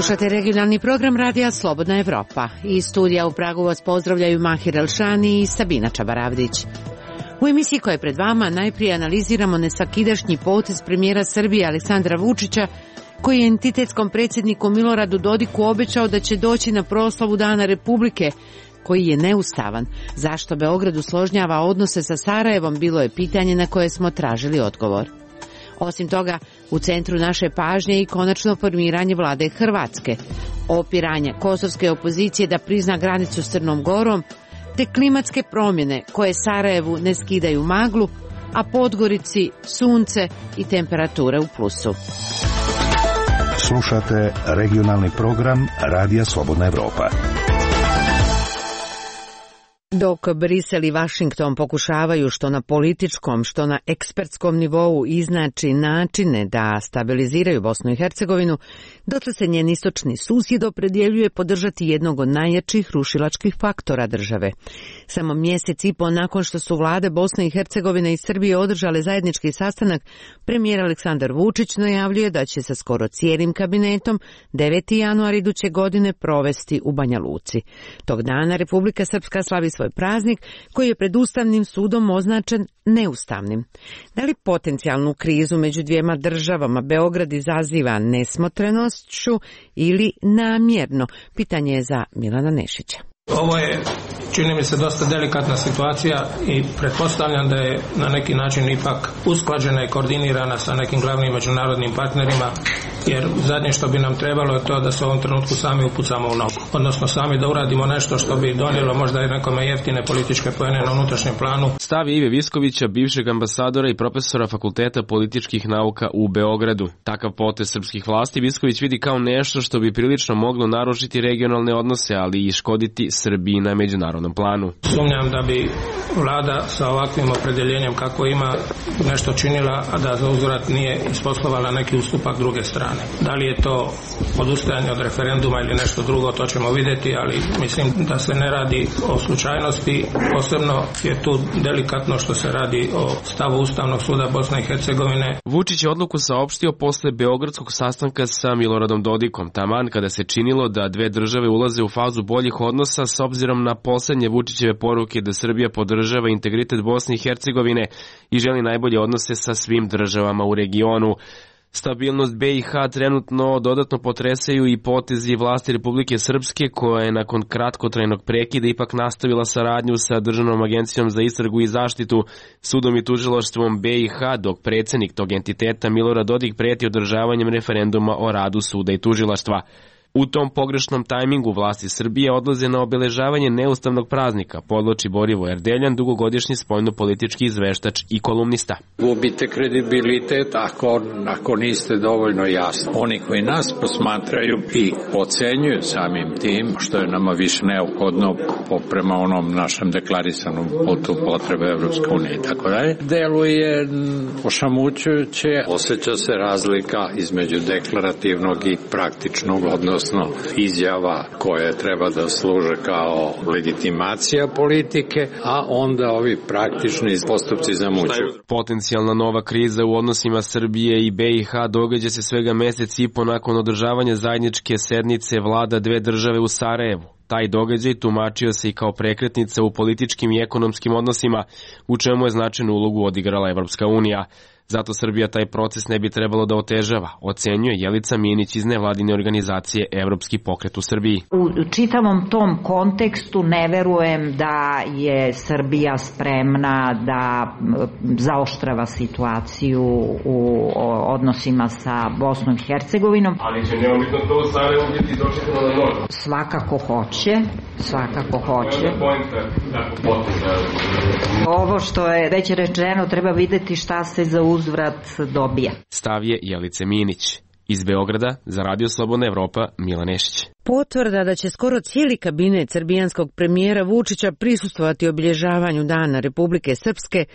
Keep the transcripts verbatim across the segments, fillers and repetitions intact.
Slušate regionalni program radija Slobodna Evropa. Iz studija u Pragu vas pozdravljaju Mahir Elšani i Sabina Čabaravdić. U emisiji koja je pred vama najprije analiziramo nesvakidašnji potez premijera Srbije Aleksandra Vučića, koji je entitetskom predsjedniku Miloradu Dodiku obećao da će doći na proslavu Dana Republike, koji je neustavan. Zašto Beograd usložnjava odnose sa Sarajevom, bilo je pitanje na koje smo tražili odgovor. Osim toga, u centru naše pažnje i konačno formiranje vlade Hrvatske, opiranje kosovske opozicije da prizna granicu s Crnom Gorom, te klimatske promjene koje Sarajevu ne skidaju maglu, a Podgorici sunce i temperature u plusu. Slušate regionalni program Radija Slobodna Evropa. Dok Brisel i Vašington pokušavaju što na političkom, što na ekspertskom nivou iznaći načine da stabiliziraju Bosnu i Hercegovinu, dotle se njen istočni susjed opredjeljuje podržati jednog od najjačih rušilačkih faktora države. Samo mjesec i po nakon što su vlade Bosne i Hercegovine i Srbije održale zajednički sastanak, premijer Aleksandar Vučić najavljuje da će sa skoro cijelim kabinetom deveti januar iduće godine provesti u Banja Luci. Tog dana Republika Srpska slavi svoj praznik koji je pred Ustavnim sudom označen neustavnim. Da li potencijalnu krizu među dvijema državama Beograd izaziva nesmotrenošću ili namjerno? Pitanje je za Milana Nešića. Ovo je, čini mi se, dosta delikatna situacija i pretpostavljam da je na neki način ipak usklađena i koordinirana sa nekim glavnim međunarodnim partnerima, jer zadnje što bi nam trebalo je to da se u ovom trenutku sami upucamo u nogu. Odnosno sami da uradimo nešto što bi donijelo možda i nekome jeftine političke poene na unutrašnjem planu. Stav Ive Viskovića, bivšeg ambasadora i profesora Fakulteta političkih nauka u Beogradu. Takav potez srpskih vlasti Visković vidi kao nešto što bi prilično moglo narušiti regionalne odnose, ali i škoditi Srbiji na međunarodnom planu. Sumnjam da bi vlada sa ovakvim opredeljenjem kako ima nešto činila, a da za uzvrat nije isposlovala neki ustupak druge strane. Da li je to odustajanje od referenduma ili nešto drugo, to ćemo vidjeti, ali mislim da se ne radi o slučajnosti. Posebno je tu delikatno što se radi o stavu Ustavnog suda Bosne i Hercegovine. Vučić je odluku saopštio posle beogradskog sastanka sa Miloradom Dodikom, taman kada se činilo da dve države ulaze u fazu boljih odnosa s obzirom na poslednje Vučićeve poruke da Srbija podržava integritet Bosne i Hercegovine i želi najbolje odnose sa svim državama u regionu. Stabilnost B i H trenutno dodatno potresaju i potezi vlasti Republike Srpske, koja je nakon kratkotrajnog prekida ipak nastavila saradnju sa Državnom agencijom za istragu i zaštitu, sudom i tužilaštvom B i H, dok predsjednik tog entiteta Milorad Dodik preti održavanjem referenduma o radu suda i tužilaštva. U tom pogrešnom tajmingu vlasti Srbije odlaze na obeležavanje neustavnog praznika, podloči Borivo Erdeljan, dugogodišnji spoljnopolitički izveštač i kolumnista. Gubite kredibilitet ako, ako niste dovoljno jasni. Oni koji nas posmatraju i ocenjuju samim tim, što je nama više neophodno prema onom našem deklarisanom putu potrebe Evropske unije i tako dalje, deluje ošamućujuće. Osjeća se razlika između deklarativnog i praktičnog odnosa, izjava koje treba da služe kao legitimacija politike, a onda ovi praktični postupci zamućuju. Potencijalna nova kriza u odnosima Srbije i B i H događa se svega mesec i po nakon održavanja zajedničke sednice vlada dve države u Sarajevu. Taj događaj tumačio se i kao prekretnica u političkim i ekonomskim odnosima, u čemu je značajnu ulogu odigrala Evropska unija. Zato Srbija taj proces ne bi trebalo da otežava, ocenjuje Jelica Minić iz nevladine organizacije Evropski pokret u Srbiji. U čitavom tom kontekstu ne verujem da je Srbija spremna da zaoštrava situaciju u odnosima sa Bosnom i Hercegovinom. Ali će neomitno to Sarajevo biti dočekano na nož? Svakako hoće, svakako hoće. Ovo što je već rečeno, treba videti šta se za uzvrat dobija. Stav je Jelice Minić. Iz Beograda za Radio Slobodna Evropa, Milan Nešić. Potvrda da će skoro cijeli kabinet srbijanskog premijera Vučića prisustvovati obilježavanju Dana Republike Srpske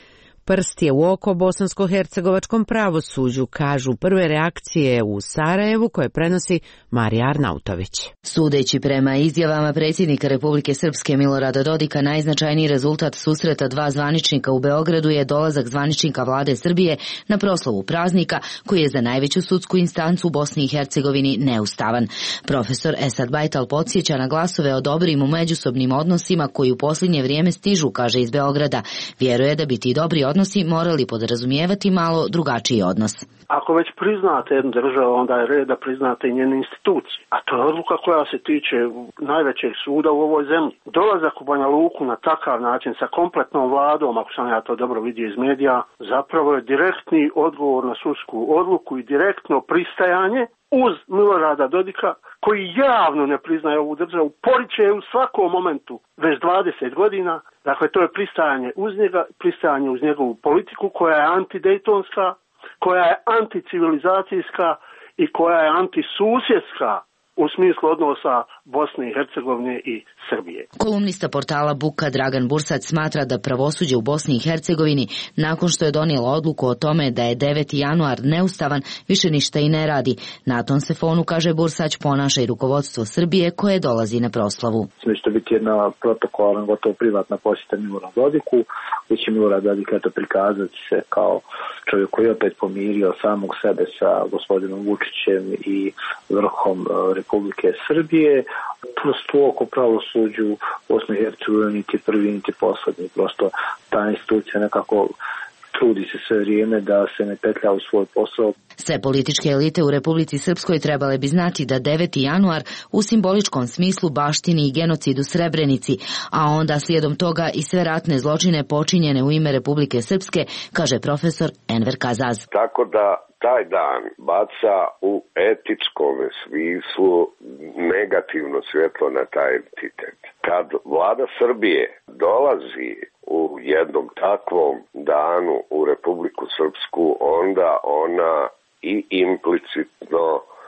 Prst je u oko bosansko-hercegovačkom pravosuđu, kažu prve reakcije u Sarajevu koje prenosi Marija Arnautović. Sudeći prema izjavama predsjednika Republike Srpske Milorada Dodika, najznačajniji rezultat susreta dva zvaničnika u Beogradu je dolazak zvaničnika vlade Srbije na proslavu praznika koji je za najveću sudsku instancu u Bosni i Hercegovini neustavan. Profesor Esad Bajtal podsjeća na glasove o dobrim u međusobnim odnosima koji u posljednje vrijeme stižu, kaže iz Beograda. Vjeruje da bi ti dobri odnosi morali podrazumijevati malo drugačiji odnos. Ako već priznate jednu državu, onda je red da priznate i njene institucije. A to je odluka koja se tiče najvećeg suda u ovoj zemlji. Dolazak u Banja Luku na takav način sa kompletnom vladom, ako sam ja to dobro vidio iz medija, zapravo je direktni odgovor na sudsku odluku i direktno pristajanje uz Milorada Dodika, koji javno ne priznaje ovu državu, poriče u svakom momentu već dvadeset godina. Dakle, to je pristajanje uz njega, pristajanje uz njegovu politiku koja je antidejtonska, koja je anticivilizacijska i koja je antisusjedska u smislu odnosa Bosne i Hercegovine i Srbije. Kolumnista portala Buka Dragan Bursac smatra da pravosuđe u Bosni i Hercegovini, nakon što je donijelo odluku o tome da je deveti januar neustavan, više ništa i ne radi. Na tom se fonu, kaže Bursać, ponaša i rukovodstvo Srbije koje dolazi na proslavu. Mislim će biti jedna protokolarna, gotovo privatna posjeta Miloradu Dodiku, gdje će Milorad Dodik eto prikazati se kao čovjek koji je opet pomirio samog sebe sa gospodinom Vučićem i vrhom Republike Srbije. Prosto oko pravosuđu Bosne i Hercegovine niti prvi niti poslednji. Prosto ta institucija nekako trudi se sve vrijeme da se ne petlja u svoj posao. Sve političke elite u Republici Srpskoj trebale bi znati da deveti januar u simboličkom smislu baštini i genocid u Srebrenici, a onda slijedom toga i sve ratne zločine počinjene u ime Republike Srpske, kaže profesor Enver Kazaz. Tako da taj dan baca u etičkom smislu negativno svjetlo na taj entitet. Kad vlada Srbije dolazi u jednom takvom danu u Republiku Srpsku, onda ona i implicitno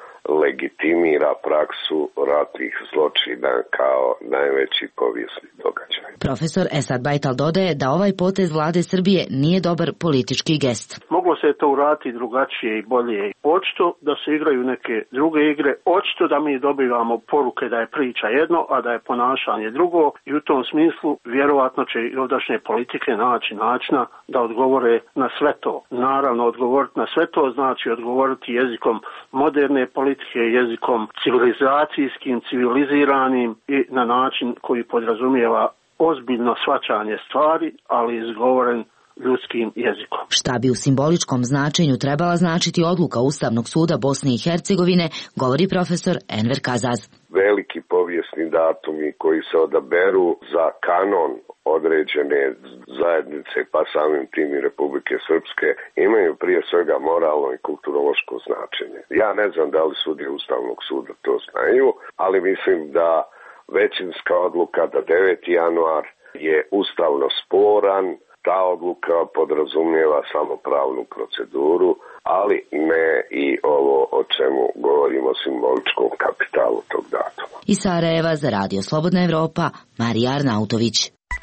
legitimira praksu ratnih zločina kao najveći povijesni događaj. Profesor Esad Bajtal dodaje da ovaj potez vlade Srbije nije dobar politički gest. Moglo se to uraditi drugačije i bolje. Očito da se igraju neke druge igre, očito da mi dobivamo poruke da je priča jedno, a da je ponašanje drugo i u tom smislu vjerovatno će i ovdašnje politike naći načina da odgovore na sve to. Naravno, odgovoriti na sve to znači odgovoriti jezikom moderne politike, jezikom civilizacijskim, civiliziranim i na način koji podrazumijeva ozbiljno shvaćanje stvari, ali izgovoren ljudskim jezikom. Šta bi u simboličkom značenju trebala značiti odluka Ustavnog suda Bosne i Hercegovine, govori profesor Enver Kazaz. Veliki povijesni datumi koji se odaberu za kanon određene zajednice, pa samim tim i Republike Srpske, imaju prije svega moralno i kulturološko značenje. Ja ne znam da li sudije Ustavnog suda to znaju, ali mislim da većinska odluka da deveti januar je ustavno sporan. Ta odluka podrazumijeva samo pravnu proceduru, ali ne i ovo o čemu govorimo o simboličkom kapitalu tog datuma. Iz Sarajeva za Radio Slobodna Evropa, Marija Arnautović.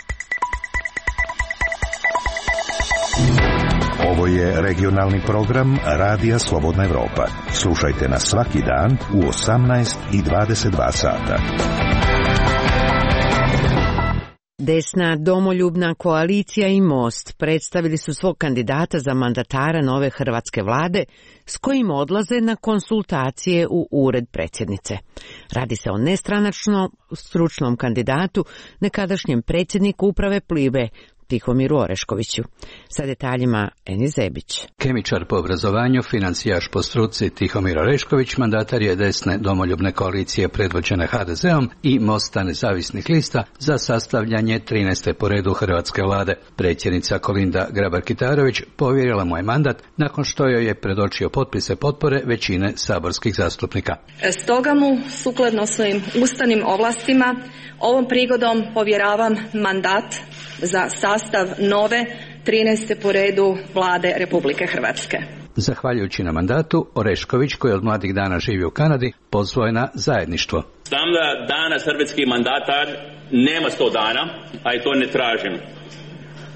Ovo je regionalni program Radija Slobodna Evropa. Slušajte nas svaki dan u osamnaest i dvadeset dva sata. Desna domoljubna koalicija i Most predstavili su svog kandidata za mandatara nove hrvatske vlade s kojim odlaze na konsultacije u ured predsjednice. Radi se o nestranačnom stručnom kandidatu, nekadašnjem predsjedniku uprave Plive, Tihomiru Oreškoviću. Sa detaljima Eni Zebić. Kemičar po obrazovanju, financijaš po struci Tihomir Orešković mandatar je desne domoljubne koalicije predvođene ha de zeom i Mosta nezavisnih lista za sastavljanje trinaeste po redu hrvatske vlade. Predsjednica Kolinda Grabar-Kitarović povjerila mu je mandat nakon što joj je predočio potpise potpore većine saborskih zastupnika. Stoga mu, sukladno svojim ustavnim ovlastima, ovom prigodom povjeravam mandat za sastav nove trinaeste po redu vlade Republike Hrvatske. Zahvaljujući na mandatu, Orešković, koji od mladih dana živi u Kanadi, pozvao je na zajedništvo. Znam da danas hrvatski mandatar nema sto dana, a i to ne tražim.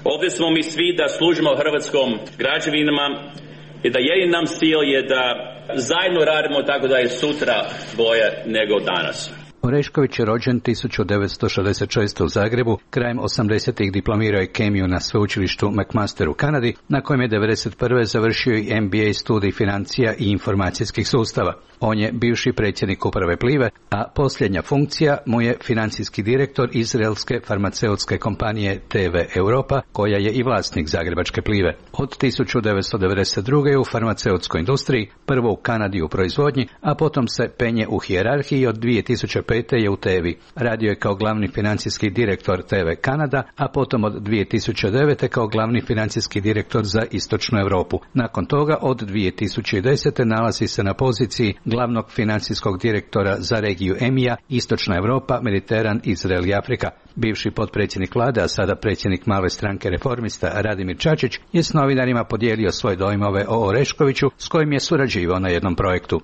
Ovdje smo mi svi da služimo hrvatskom građevinama i da jedin nam cilj je da zajedno radimo tako da je sutra bolje nego danas. Orešković je rođen tisuću devetsto šezdeset šeste. u Zagrebu, krajem osamdesetih diplomirao je kemiju na sveučilištu McMaster u Kanadi, na kojem je devedeset prve završio i M B A studij financija i informacijskih sustava. On je bivši predsjednik uprave Plive, a posljednja funkcija mu je financijski direktor izraelske farmaceutske kompanije T V Europa, koja je i vlasnik zagrebačke Plive. Od tisuću devetsto devedeset druge. je u farmaceutskoj industriji, prvo u Kanadi u proizvodnji, a potom se penje u hijerarhiji. Od dvije tisuće pete. je u Tevi. Radio je kao glavni financijski direktor T V Kanada, a potom od dvije tisuće devete. kao glavni financijski direktor za Istočnu Europu. Nakon toga od dvije tisuće desete. nalazi se na poziciji glavnog financijskog direktora za regiju E M I A, Istočna Europa, Mediteran, Izrael i Afrika. Bivši potpredsjednik vlade, a sada predsjednik male stranke reformista Radimir Čačić, je s novinarima podijelio svoje dojmove o Oreškoviću, s kojim je surađivao na jednom projektu.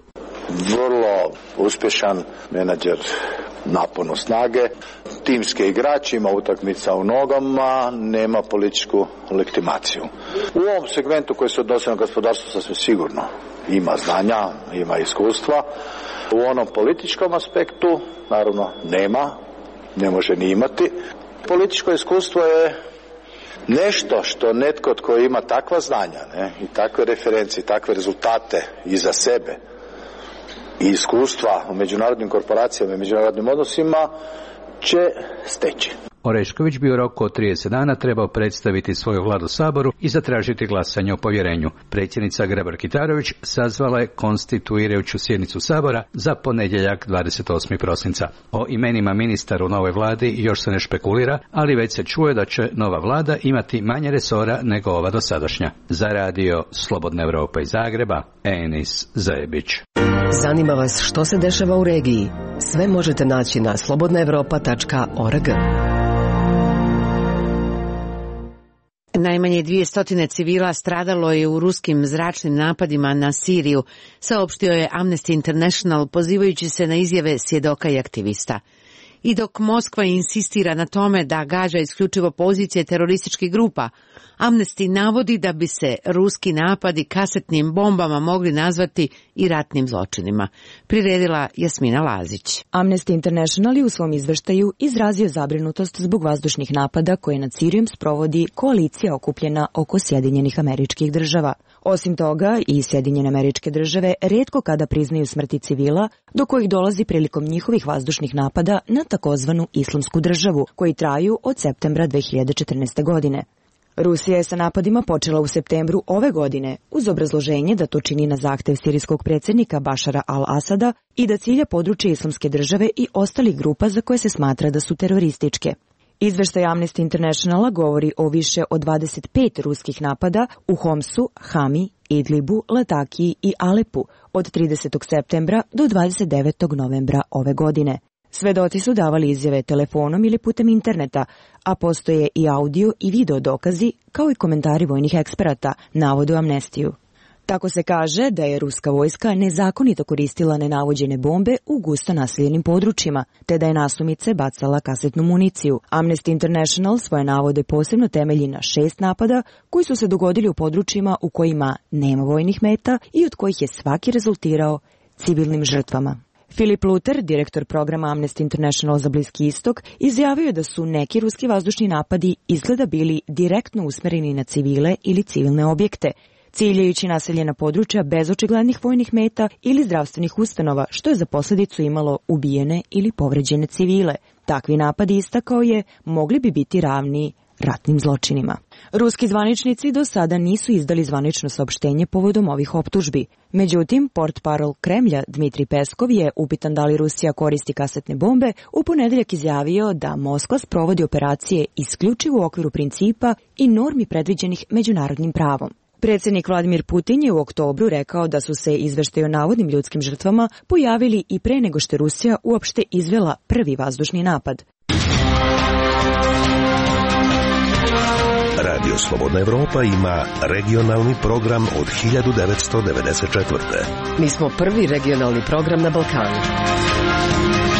Vrlo uspješan menadžer, naporno snage, timski igrač, ima utakmica u nogama, nema političku legitimaciju. U ovom segmentu koji se odnosi na gospodarstvo sasvim sigurno ima znanja, ima iskustva. U onom političkom aspektu naravno nema, ne može ni imati. Političko iskustvo je nešto što netko tko ima takva znanja, ne, i takve referencije, takve rezultate iza sebe i iskustva u međunarodnim korporacijama i međunarodnim odnosima će steći. Orešković bi u roku od trideset dana trebao predstaviti svoju vladu Saboru i zatražiti glasanje o povjerenju. Predsjednica Grabar-Kitarović sazvala je konstituirajuću sjednicu Sabora za ponedjeljak dvadeset osmog prosinca. O imenima ministara u novoj vladi još se ne špekulira, ali već se čuje da će nova vlada imati manje resora nego ova dosadašnja. Za radio Slobodna Europa iz Zagreba, Enis Zajebić. Zanima vas što se dešava u regiji? Sve možete naći na slobodna europa tačka org. Najmanje dvjesto civila stradalo je u ruskim zračnim napadima na Siriju, saopštio je Amnesty International pozivajući se na izjave svjedoka i aktivista. I dok Moskva insistira na tome da gađa isključivo pozicije terorističkih grupa, Amnesty navodi da bi se ruski napadi kasetnim bombama mogli nazvati i ratnim zločinima. Priredila Jasmina Lazić. Amnesty International je u svom izveštaju izrazio zabrinutost zbog vazdušnih napada koje nad Sirijom sprovodi koalicija okupljena oko Sjedinjenih Američkih Država. Osim toga, i Sjedinjene Američke Države rijetko kada priznaju smrti civila, do kojih dolazi prilikom njihovih vazdušnih napada na takozvanu Islamsku državu, koji traju od septembra dve hiljade četrnaeste. godine. Rusija je sa napadima počela u septembru ove godine uz obrazloženje da to čini na zahtev sirijskog predsjednika Bašara al-Asada i da cilja područje Islamske države i ostalih grupa za koje se smatra da su terorističke. Izveštaj Amnesty Internationala govori o više od dvadeset pet ruskih napada u Homsu, Hami, Idlibu, Latakiji i Alepu od tridesetog septembra do dvadeset devetog novembra ove godine. Svedoci su davali izjave telefonom ili putem interneta, a postoje i audio i video dokazi, kao i komentari vojnih eksperata, navode u Amnestiju. Tako se kaže da je ruska vojska nezakonito koristila nenavođene bombe u gusto naseljenim područjima, te da je nasumice bacala kasetnu municiju. Amnesty International svoje navode posebno temelji na šest napada koji su se dogodili u područjima u kojima nema vojnih meta i od kojih je svaki rezultirao civilnim žrtvama. Filip Luter, direktor programa Amnesty International za Bliski istok, izjavio je da su neki ruski vazdušni napadi izgleda bili direktno usmjereni na civile ili civilne objekte, ciljajući naseljena područja bez očiglednih vojnih meta ili zdravstvenih ustanova, što je za posljedicu imalo ubijene ili povređene civile. Takvi napadi, istakao je, mogli bi biti ravni ratnim zločinima. Ruski zvaničnici do sada nisu izdali zvanično saopštenje povodom ovih optužbi. Međutim, portparol Kremlja Dmitrij Peskov je, upitan da li Rusija koristi kasetne bombe, u ponedjeljak izjavio da Moskva sprovodi operacije isključivo u okviru principa i normi predviđenih međunarodnim pravom. Predsjednik Vladimir Putin je u oktobru rekao da su se izveštaji o navodnim ljudskim žrtvama pojavili i pre nego što je Rusija uopšte izvela prvi vazdušni napad. Radio Slobodna Evropa ima regionalni program od hiljadu devetsto devedeset četvrte. Mi smo prvi regionalni program na Balkanu.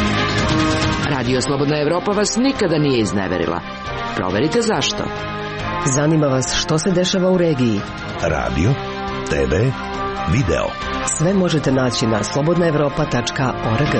Radio Slobodna Evropa vas nikada nije izneverila. Proverite zašto. Zanima vas što se dešava u regiji? Radio, te ve, video. Sve možete naći na slobodna evropa tačka org.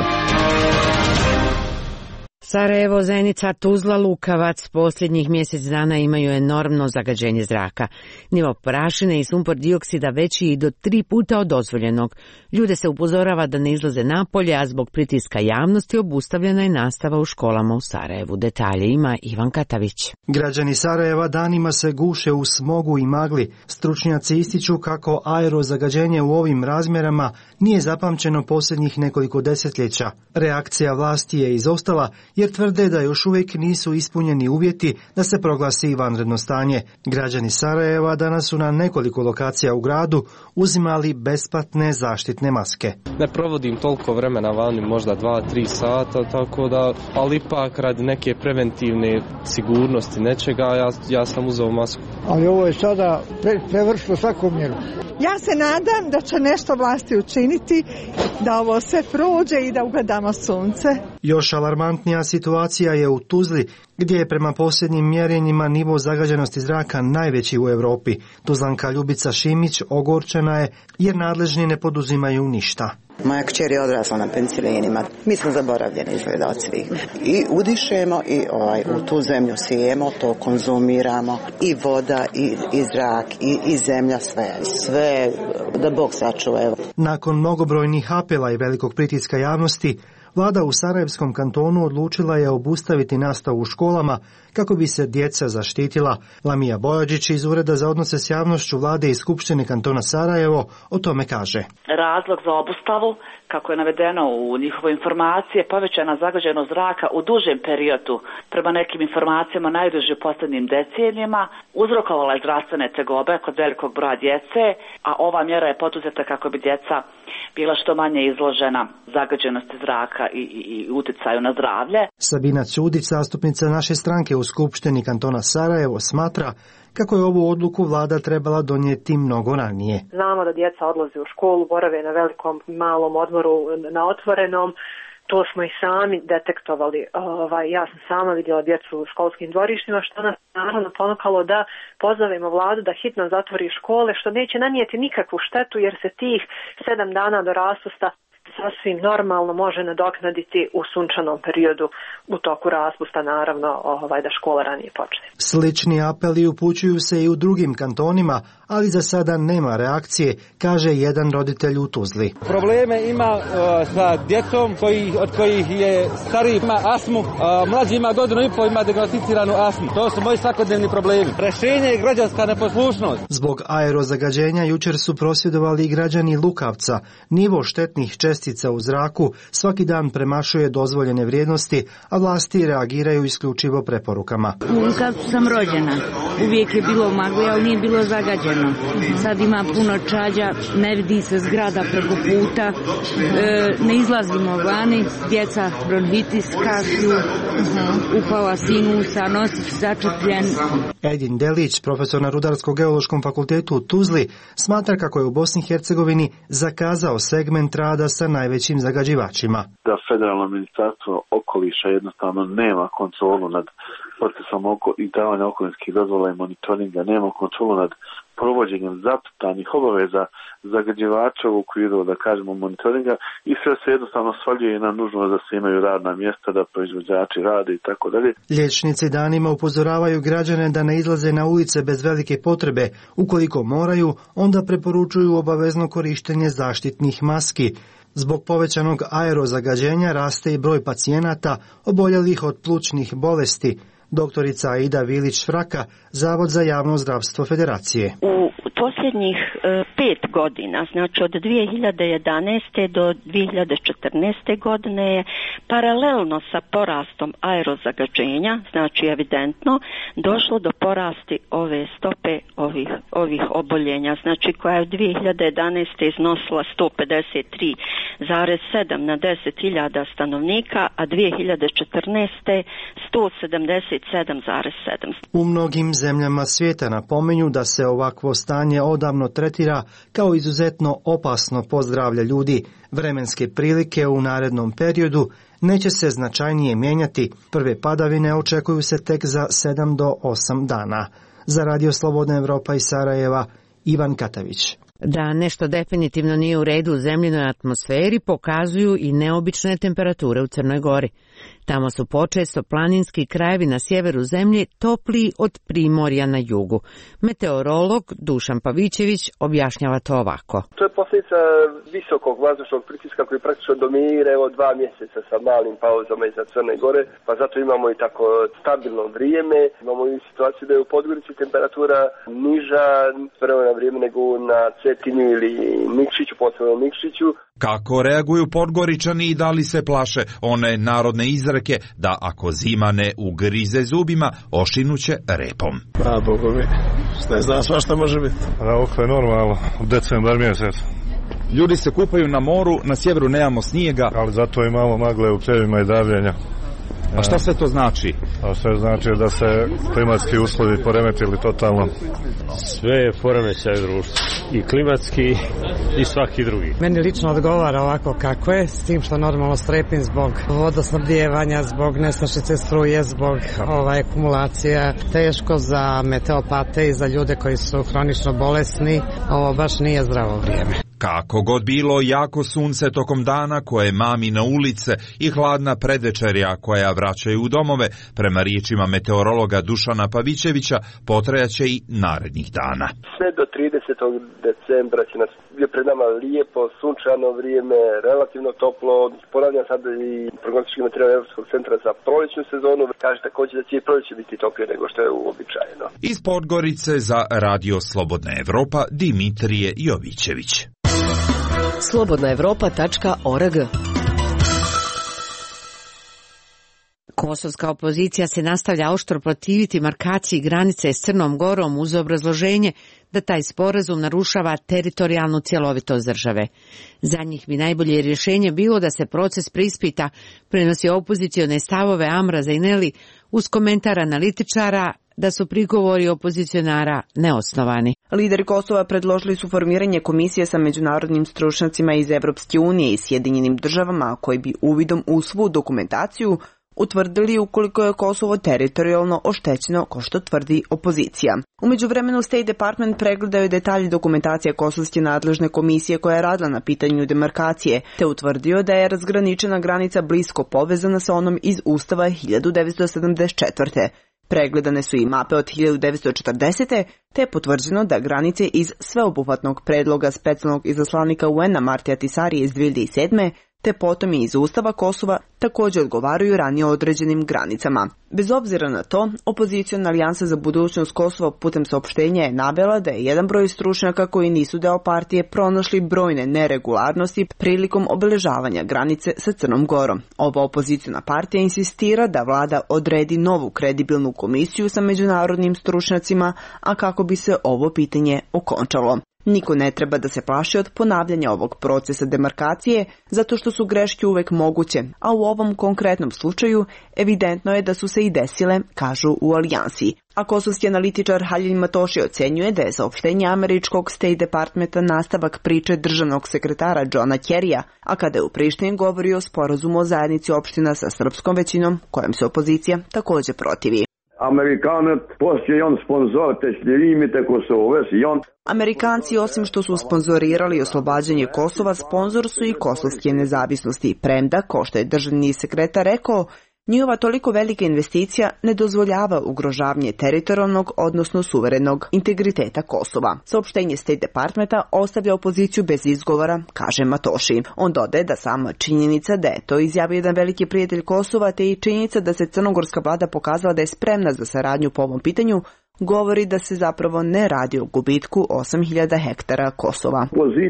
Sarajevo, Zenica, Tuzla, Lukavac posljednjih mjesec dana imaju enormno zagađenje zraka. Nivo prašine i sumpor dioksida veći i do tri puta od dozvoljenog. Ljude se upozorava da ne izlaze napolje, a zbog pritiska javnosti obustavljena je nastava u školama u Sarajevu. Detalje ima Ivan Katavić. Građani Sarajeva danima se guše u smogu i magli. Stručnjaci ističu kako aerozagađenje u ovim razmjerama nije zapamćeno posljednjih nekoliko desetljeća. Reakcija vlasti je izostala jer tvrde da još uvijek nisu ispunjeni uvjeti da se proglasi vanredno stanje. Građani Sarajeva danas su na nekoliko lokacija u gradu uzimali besplatne zaštitne maske. Ne provodim toliko vremena vani, možda dva, tri sata, tako da, ali ipak radi neke preventivne sigurnosti nečega, ja, ja sam uzeo masku. Ali ovo je sada pre, prevršilo svaku mjeru. Ja se nadam da će nešto vlasti učiniti, da ovo sve prođe i da ugledamo sunce. Još alarmantnija situacija je u Tuzli, gdje je prema posljednjim mjerenjima nivo zagađenosti zraka najveći u Europi. Tuzlanka Ljubica Šimić ogorčena je jer nadležni ne poduzimaju ništa. Moja kćer je odrasla na pencilinima. Mi smo zaboravljeni izgleda od svih. I udišemo i ovaj, u tu zemlju sijemo, to konzumiramo. I voda, i, i zrak, i, i zemlja, sve. Sve da Bog sačuva. Evo. Nakon mnogobrojnih apela i velikog pritiska javnosti, vlada u Sarajevskom kantonu odlučila je obustaviti nastavu u školama kako bi se djeca zaštitila. Lamija Bojađić iz Ureda za odnose s javnošću vlade i Skupštine kantona Sarajevo o tome kaže. Razlog za obustavu, kako je navedeno u njihovoj informaciji, povećana zagađenost zraka u dužem periodu, prema nekim informacijama najduže u posljednjim decenijima, uzrokovala je zdravstvene tegobe kod velikog broja djece, a ova mjera je poduzeta kako bi djeca bila što manje izložena zagađenosti zraka i, i, i utjecaju na zdravlje. Sabina Ćudić, zastupnica naše stranke u Skupštini kantona Sarajevo, smatra kako je ovu odluku vlada trebala donijeti mnogo ranije. Znamo da djeca odlaze u školu, borave na velikom malom odmoru na otvorenom. To smo i sami detektovali. Ovaj, ja sam sama vidjela djecu u školskim dvorištima, što nas naravno ponukalo da pozovemo vladu da hitno zatvori škole, što neće nanijeti nikakvu štetu jer se tih sedam dana do raspusta sasvim normalno može nadoknaditi u sunčanom periodu u toku raspusta, naravno ovaj, da škola ranije počne. Slični apeli upućuju se i u drugim kantonima, ali za sada nema reakcije, kaže jedan roditelj u Tuzli. Probleme ima uh, sa djecom koji, od kojih je stariji ima astmu, uh, mlađi ima godinu i pol ima dijagnosticiranu astmu. To su moji svakodnevni problemi. Rešenje je građanska neposlušnost. Zbog aerozagađenja jučer su prosvjedovali i građani Lukavca. Nivo štetnih čestica u zraku svaki dan premašuje dozvoljene vrijednosti, a vlasti reagiraju isključivo preporukama. U Lukavcu sam rođena. Uvijek je bilo magli, ali nije bilo zagađeno. Sad ima puno čađa, ne vidi se zgrada preko puta, e, ne izlazimo vani, djeca bronhitis, kašlju, upala sinusa, nosić začepljen. Edin Delić, profesor na Rudarsko-geološkom fakultetu u Tuzli, smatra kako je u Bosni i Hercegovini zakazao segment rada sa najvećim zagađivačima. Da federalno ministarstvo okoliša jednostavno nema kontrolu nad procesom oko i davanja okolinskih dozvola i monitoringa, nema kontrolu nad provođenjem zacrtanih obaveza zagađivača u okviru, da kažemo, monitoringa i sve se jednostavno svaljuje na nužnost da se imaju radna mjesta, da proizvođači rade i tako dalje. Liječnici danima upozoravaju građane da ne izlaze na ulice bez velike potrebe. Ukoliko moraju, onda preporučuju obavezno korištenje zaštitnih maski. Zbog povećanog aerozagađenja raste i broj pacijenata oboljelih od plućnih bolesti. Doktorica Aida Vilić-Fraka, Zavod za javno zdravstvo Federacije. U posljednjih e, pet godina, znači od dvije hiljade jedanaeste do dvije hiljade četrnaeste godine je paralelno sa porastom aerozagađenja, znači evidentno, došlo do porasti ove stope ovih, ovih oboljenja, znači koja je u dvije hiljade jedanaeste iznosila sto pedeset tri zarez sedam na deset hiljada stanovnika, a dvije hiljade četrnaeste sto sedamdeset sedam zarez sedam. U mnogim zemljama svijeta napominju da se ovakvo stanje odavno tretira kao izuzetno opasno po zdravlje ljudi. Vremenske prilike u narednom periodu neće se značajnije mijenjati. Prve padavine očekuju se tek za sedam do osam dana. Za Radio Slobodna Evropa iz Sarajeva, Ivan Katavić. Da nešto definitivno nije u redu u zemljinoj atmosferi pokazuju i neobične temperature u Crnoj Gori. Tamo su počesto planinski krajevi na sjeveru zemlje topliji od primorja na jugu. Meteorolog Dušan Pavićević objašnjava to ovako. To je posljedica visokog vazdušnog pritiska koji praktično dominira evo dva mjeseca sa malim pauzama iza Crne Gore, pa zato imamo i tako stabilno vrijeme. Imamo i situaciju da je u Podgorici temperatura niža vremena vrijeme nego na Cetinju ili Nikšiću, posebno Nikšiću. Kako reaguju Podgoričani i da li se plaše one narodne izreke da ako zima ne ugrize zubima, ošinuće repom? A, bogovi, ne zna svašta može biti. A ovo je normalno, decembar mjesec. Ljudi se kupaju na moru, na sjeveru nemamo snijega. Ali zato i malo magle u cjevima i davljenja. A šta sve to znači? A sve znači da se klimatski uslovi poremetili totalno. Sve je poremećaj u društvu. I klimatski i svaki drugi. Meni lično odgovara ovako kako je, s tim što normalno strepim zbog vodosnabdijevanja, zbog nestašice struje, zbog ovaj, akumulacija. Teško za meteopate i za ljude koji su hronično bolesni. Ovo baš nije zdravo vrijeme. Kako god bilo, jako sunce tokom dana koje mami na ulice i hladna predvečerja koja vraćaju u domove, prema riječima meteorologa Dušana Pavićevića, potrajaće i narednih dana. Sve do tridesetog decembra će nas je pred nama lijepo, sunčano vrijeme, relativno toplo. Ponavljam sad i prognostički materijal Europskog centra za proljećnu sezonu. Kaže također da će i proljeće biti toplije nego što je uobičajeno. Iz Podgorice za Radio Slobodna Evropa, Dimitrije Jovićević. slobodna evropa tačka org. Kosovska opozicija se nastavlja oštro protiviti markaciji granice s Crnom Gorom uz obrazloženje da taj sporazum narušava teritorijalnu cjelovitost države. Za njih bi najbolje rješenje bilo da se proces preispita, prenosi opozicione stavove Amra Zaineli uz komentar analitičara da su prigovori opozicionara neosnovani. Lideri Kosova predložili su formiranje komisije sa međunarodnim stručnjacima iz Evropske unije i Sjedinjenim državama koji bi uvidom u svu dokumentaciju utvrdili ukoliko je Kosovo teritorijalno oštećeno, kao što tvrdi opozicija. U međuvremenu State Department pregledao je detalji dokumentacije kosovske nadležne komisije koja je radila na pitanju demarkacije, te utvrdio da je razgraničena granica blisko povezana sa onom iz Ustava hiljadu devetsto sedamdeset četvrte. Pregledane su i mape od hiljadu devetsto četrdesete. te je potvrđeno da granice iz sveobuhvatnog predloga specijalnog izaslanika U N-a Martija Tisarija iz dvije hiljade sedme. te potom i iz Ustava Kosova također odgovaraju ranije određenim granicama. Bez obzira na to, opoziciona alijansa za budućnost Kosova putem saopštenja je navela da je jedan broj stručnjaka koji nisu deo partije pronašli brojne neregularnosti prilikom obeležavanja granice sa Crnom Gorom. Ova opoziciona partija insistira da vlada odredi novu kredibilnu komisiju sa međunarodnim stručnjacima, a kako bi se ovo pitanje okončalo. Niko ne treba da se plaši od ponavljanja ovog procesa demarkacije, zato što su greške uvek moguće, a u ovom konkretnom slučaju evidentno je da su se i desile, kažu u alijansi. A kosovski analitičar Halil Matoši ocenjuje da je saopštenje američkog State Departmenta nastavak priče državnog sekretara Johna Kerrya, a kada je u Prištini govorio o sporazumu o zajednici opština sa srpskom većinom, kojem se opozicija također protivi. Amerikanci, osim što su sponzorirali oslobađanje Kosova, sponzor su i kosovske nezavisnosti, premda, kao što je državni sekretar rekao, njihova toliko velika investicija ne dozvoljava ugrožavanje teritorijalnog, odnosno suverenog integriteta Kosova. Saopštenje State Departmenta ostavlja opoziciju bez izgovora, kaže Matoši. On dodaje da sama činjenica da je to izjavio jedan veliki prijatelj Kosova, te i činjenica da se crnogorska vlada pokazala da je spremna za saradnju po ovom pitanju, govori da se zapravo ne radi o gubitku osam hiljada hektara Kosova.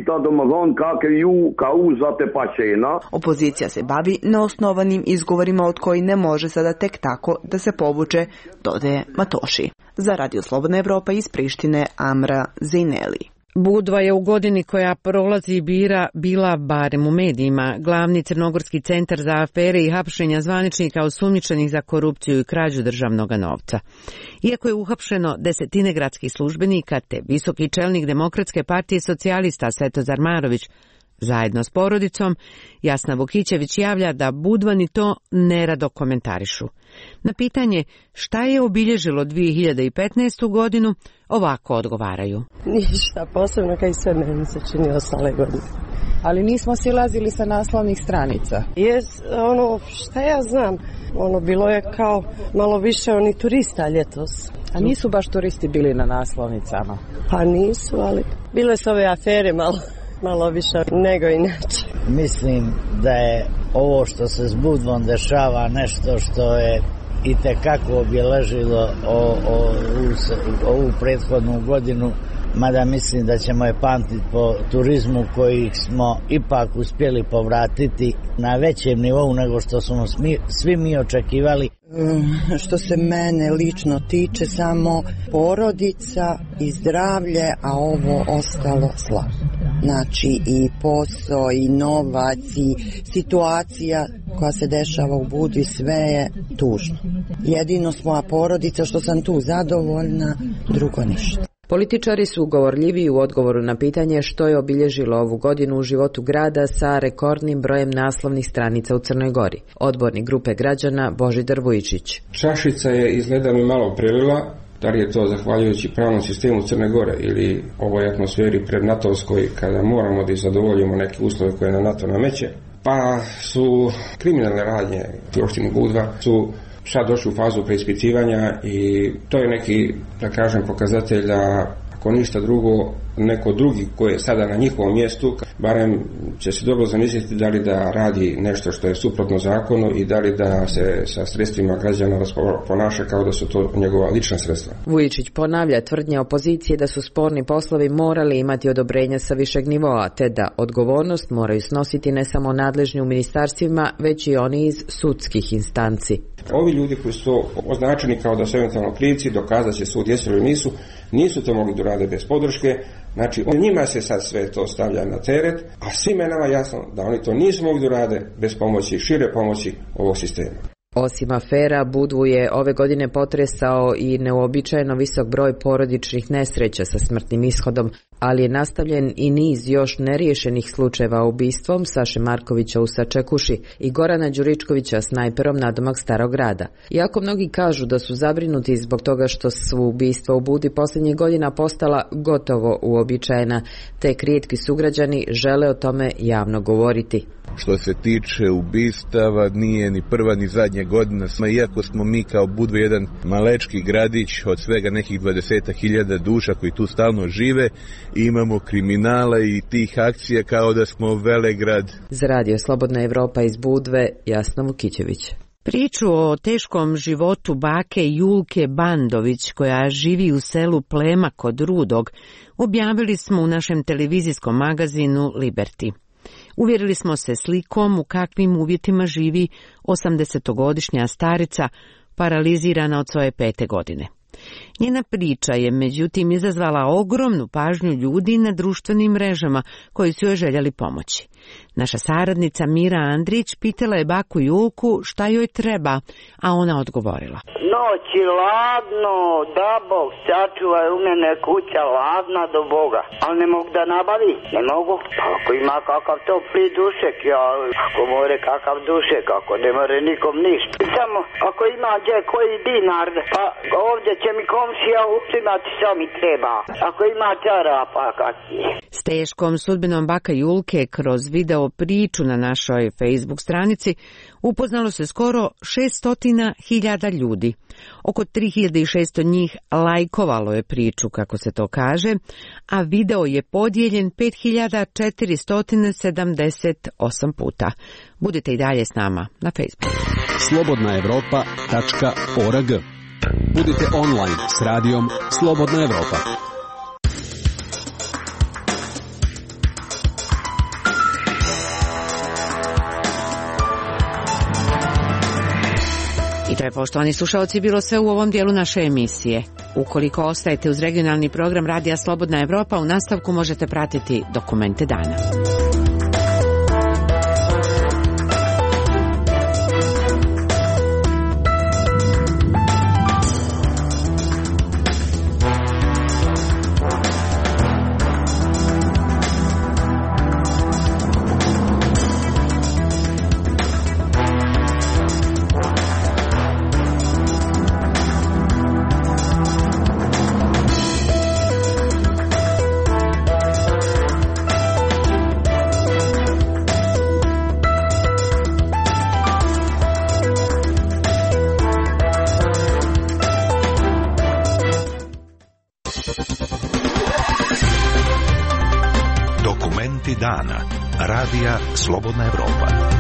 Opozicija se bavi neosnovanim izgovorima od koji ne može sada tek tako da se povuče, dodaje Matoši. Za Radio Slobodna Evropa iz Prištine, Amra Zaineli. Budva je u godini koja prolazi bira bila, barem u medijima, glavni crnogorski centar za afere i hapšenja zvaničnika osumnjičenih za korupciju i krađu državnog novca. Iako je uhapšeno desetine gradskih službenika te visoki čelnik Demokratske partije socijalista Svetozar Marović, Zajedno s porodicom, Jasna Vukićević javlja da Budvani to nerado komentarišu. Na pitanje šta je obilježilo dvije hiljade petnaestu. godinu, ovako odgovaraju. Ništa posebno, kao i sve meni se čini ostale godine. Ali nismo silazili sa naslovnih stranica. Jes, ono, šta ja znam, ono, bilo je kao malo više oni turista ljetos. A nisu baš turisti bili na naslovnicama? Pa nisu, ali bile su ove afere malo, malo više nego inače. Mislim da je ovo što se s Budvom dešava nešto što je i tekako obeležilo o, o, ovu prethodnu godinu, mada mislim da ćemo je pamtiti po turizmu koji smo ipak uspjeli povratiti na većem nivou nego što smo smi, svi mi očekivali. Što se mene lično tiče, samo porodica i zdravlje, a ovo ostalo slabo. Znači i posao, i novac, i situacija koja se dešava u Budvi, sve je tužno. Jedino s moja porodica što sam tu zadovoljna, drugo ništa. Političari su govorljivi u odgovoru na pitanje što je obilježilo ovu godinu u životu grada sa rekordnim brojem naslovnih stranica u Crnoj Gori. Odbornik grupe građana Božidar Vujičić. Čašica je izgleda mi malo prelila. Da li je to zahvaljujući pravnom sistemu Crne Gore ili ovoj atmosferi prednatovskoj kada moramo da zadovoljimo neke uslove koje nam NATO nameće? Pa su kriminalne radnje u opštini Budva su sad došli u fazu preispitivanja i to je neki, da kažem, pokazatelj da ako ništa drugo, neko drugi koji je sada na njihovom mjestu, barem će se dobro zamisliti da li da radi nešto što je suprotno zakonu i da li da se sa sredstvima građana ponaša kao da su to njegova lična sredstva. Vujičić ponavlja tvrdnje opozicije da su sporni poslovi morali imati odobrenja sa višeg nivoa, te da odgovornost moraju snositi ne samo nadležni u ministarstvima, već i oni iz sudskih instanci. Ovi ljudi koji su označeni kao da su eventualno krivci, dokazat će sud jesu ili nisu, nisu to mogli da rade bez podrške. Znači, njima se sad sve to stavlja na teret, a svima je nama jasno da oni to nisu mogli da rade bez pomoći, šire pomoći ovog sistema. Osim afera, Budvu je ove godine potresao i neuobičajeno visok broj porodičnih nesreća sa smrtnim ishodom, ali je nastavljen i niz još neriješenih slučajeva ubistvom Saše Markovića u Sačekuši i Gorana Đuričkovića snajperom nadomak Starog grada. Iako mnogi kažu da su zabrinuti zbog toga što su ubistva u Budvi posljednjih godina postala gotovo uobičajena, te rijetki sugrađani žele o tome javno govoriti. Što se tiče ubistava, nije ni prva ni zadnja godina, iako smo mi kao Budva jedan malečki gradić od svega nekih dvadeset hiljada duša koji tu stalno žive, imamo kriminala i tih akcija kao da smo velegrad. Za radio Slobodna Evropa iz Budve, Jasna Vukićević. Priču o teškom životu bake Julke Bandović, koja živi u selu Plema kod Rudog, objavili smo u našem televizijskom magazinu Liberty. Uvjerili smo se slikom u kakvim uvjetima živi osamdesetogodišnja starica, paralizirana od svoje pete godine. Njena priča je međutim izazvala ogromnu pažnju ljudi na društvenim mrežama koji su joj željeli pomoći. Naša saradnica Mira Andrić pitala je baku Julku šta joj treba, a ona odgovorila. Noći ladno, da Bog sačuvaj, u mene kuća ladna do Boga, ali ne mogu da nabavi, ne mogu. Ako ima kakav topli dušek, ja, ako more kakav dušek, ako ne more nikom ništa. Samo ako ima gdje koji dinar, pa ovdje će mi komšija uzimati što mi treba. Ako ima čarapa, kak je. S teškom sudbinom baka Julke kroz video priču na našoj Facebook stranici upoznalo se skoro šesto hiljada ljudi. Oko tri hiljade šesto njih lajkovalo je priču, kako se to kaže, a video je podijeljen pet hiljada četiristo sedamdeset osam puta. Budite i dalje s nama na Facebooku. slobodna evropa tačka org. Budite online s radijom Slobodna Evropa. I to je, poštovani slušalci, bilo sve u ovom dijelu naše emisije. Ukoliko ostajete uz regionalni program Radija Slobodna Evropa, u nastavku možete pratiti dokumente dana. Momenti dana. Radija Slobodna Evropa.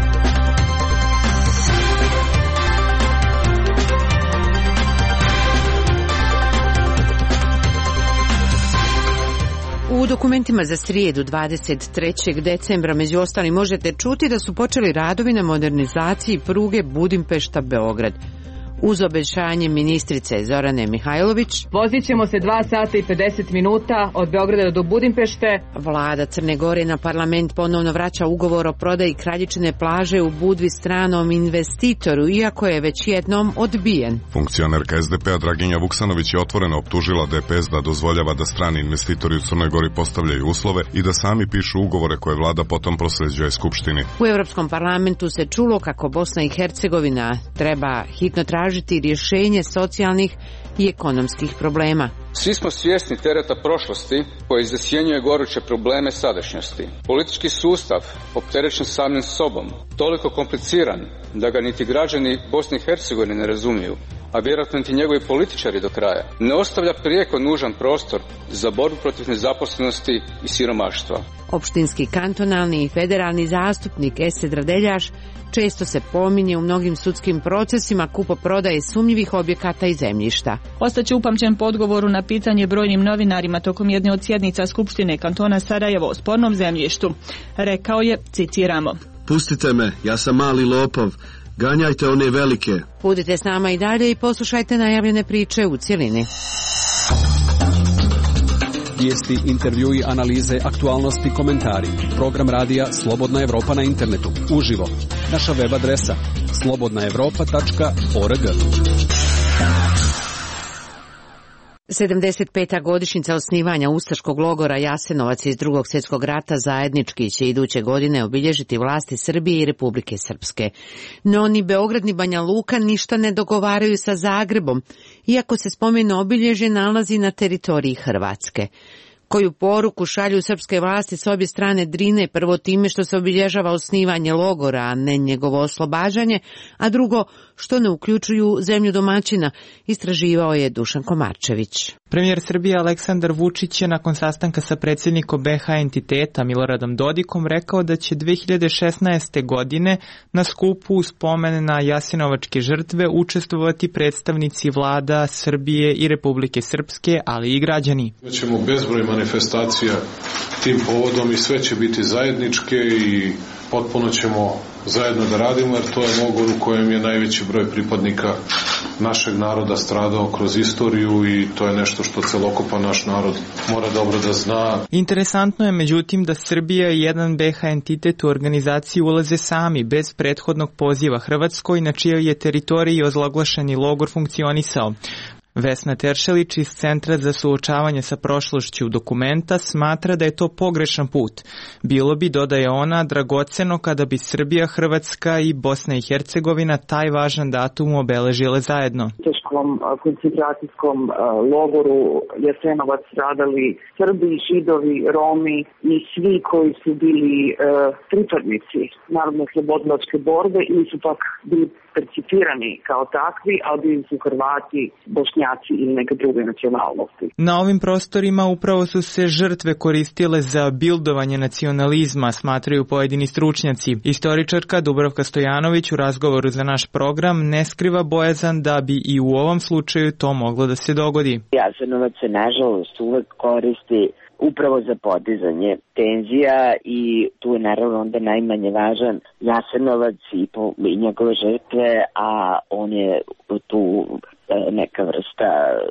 U dokumentima za srijedu dvadeset trećeg decembra među ostalim možete čuti da su počeli radovi na modernizaciji pruge Budimpešta-Beograd. Uz obećanje ministrice Zorane Mihajlović, vozit ćemo se dva sata i pedeset minuta od Beograda do Budimpešte. Vlada Crne Gore na parlament ponovno vraća ugovor o prodaji Kraljičine plaže u Budvi stranom investitoru, iako je već jednom odbijen. Funkcionerka es de pe a Draginja Vuksanović je otvoreno optužila de pe es da dozvoljava da strani investitori u Crnoj Gori postavljaju uslove i da sami pišu ugovore koje vlada potom prosleđuje Skupštini. U Europskom parlamentu se čulo kako Bosna i Hercegovina treba hitno tražiti rješenje socijalnih i ekonomskih problema. Svi smo svjesni tereta prošlosti koji zasjenjuje goruće probleme sadašnjosti. Politički sustav, opterećen samim sobom, toliko kompliciran da ga niti građani Bosne i Hercegovine ne razumiju, a vjerojatno niti njegovi političari do kraja, ne ostavlja prijeko nužan prostor za borbu protiv nezaposlenosti i siromaštva. Opštinski, kantonalni i federalni zastupnik Esed Radeljaš često se pominje u mnogim sudskim procesima kupoprodaje sumnjivih objekata i zemljišta. Ostaće upamćen po odgovoru na pitanje brojnim novinarima tokom jedne od sjednica Skupštine kantona Sarajevo o spornom zemljištu. Rekao je, citiramo: "Pustite me, ja sam mali lopov, ganjajte one velike." Budite s nama i dalje i poslušajte najavljene priče u cjelini. Vijesti, intervjui, analize, aktualnosti, komentari. Program radija Slobodna Evropa na internetu. Uživo. Naša web adresa slobodna evropa tačka org. sedamdeset peta godišnjica osnivanja ustaškog logora Jasenovac iz Drugog svjetskog rata zajednički će iduće godine obilježiti vlasti Srbije i Republike Srpske. No ni Beograd ni Banja Luka ništa ne dogovaraju sa Zagrebom, iako se spomen obilježje nalazi na teritoriji Hrvatske. Koju poruku šalju srpske vlasti s obje strane Drine, prvo time što se obilježava osnivanje logora, a ne njegovo oslobađanje, a drugo što ne uključuju zemlju domaćina, istraživao je Dušan Komarčević. Premijer Srbije Aleksandar Vučić je nakon sastanka sa predsjednikom be ha entiteta Miloradom Dodikom rekao da će dve hiljade šesnaeste. godine na skupu u spomen na jasenovačke žrtve učestvovati predstavnici vlada Srbije i Republike Srpske, ali i građani. Imaćemo bezbroj manifestacija tim povodom i sve će biti zajedničke i potpuno ćemo zajedno da radimo, jer to je logor u kojem je najveći broj pripadnika našeg naroda stradao kroz istoriju i to je nešto što celokupan naš narod mora dobro da zna. Interesantno je međutim da Srbija i jedan be ha entitet u organizaciji ulaze sami, bez prethodnog poziva Hrvatskoj, na čijoj je teritoriji ozloglašeni logor funkcionisao. Vesna Teršelić iz Centra za suočavanje sa prošlošću dokumenta smatra da je to pogrešan put. Bilo bi, dodaje ona, dragoceno kada bi Srbija, Hrvatska i Bosna i Hercegovina taj važan datum obeležile zajedno. U teškom koncentracijskom logoru Jasenovac stradali Srbi, Židovi, Romi i svi koji su bili pripadnici narodno-slobodilačke borbe ili su pak bili percipirani kao takvi, ali bili su Hrvati, Bošnjaci ili neke druge nacionalnosti. Na ovim prostorima upravo su se žrtve koristile za bildovanje nacionalizma, smatraju pojedini stručnjaci. Istoričarka Dubravka Stojanović u razgovoru za naš program ne skriva bojazan da bi i u ovom slučaju to moglo da se dogodi. Jasenovac se nažalost uvek koristi upravo za podizanje tenzija i tu je naravno onda najmanje važan Jasenovac i, po, i njegove žrtve, a on je tu neka vrsta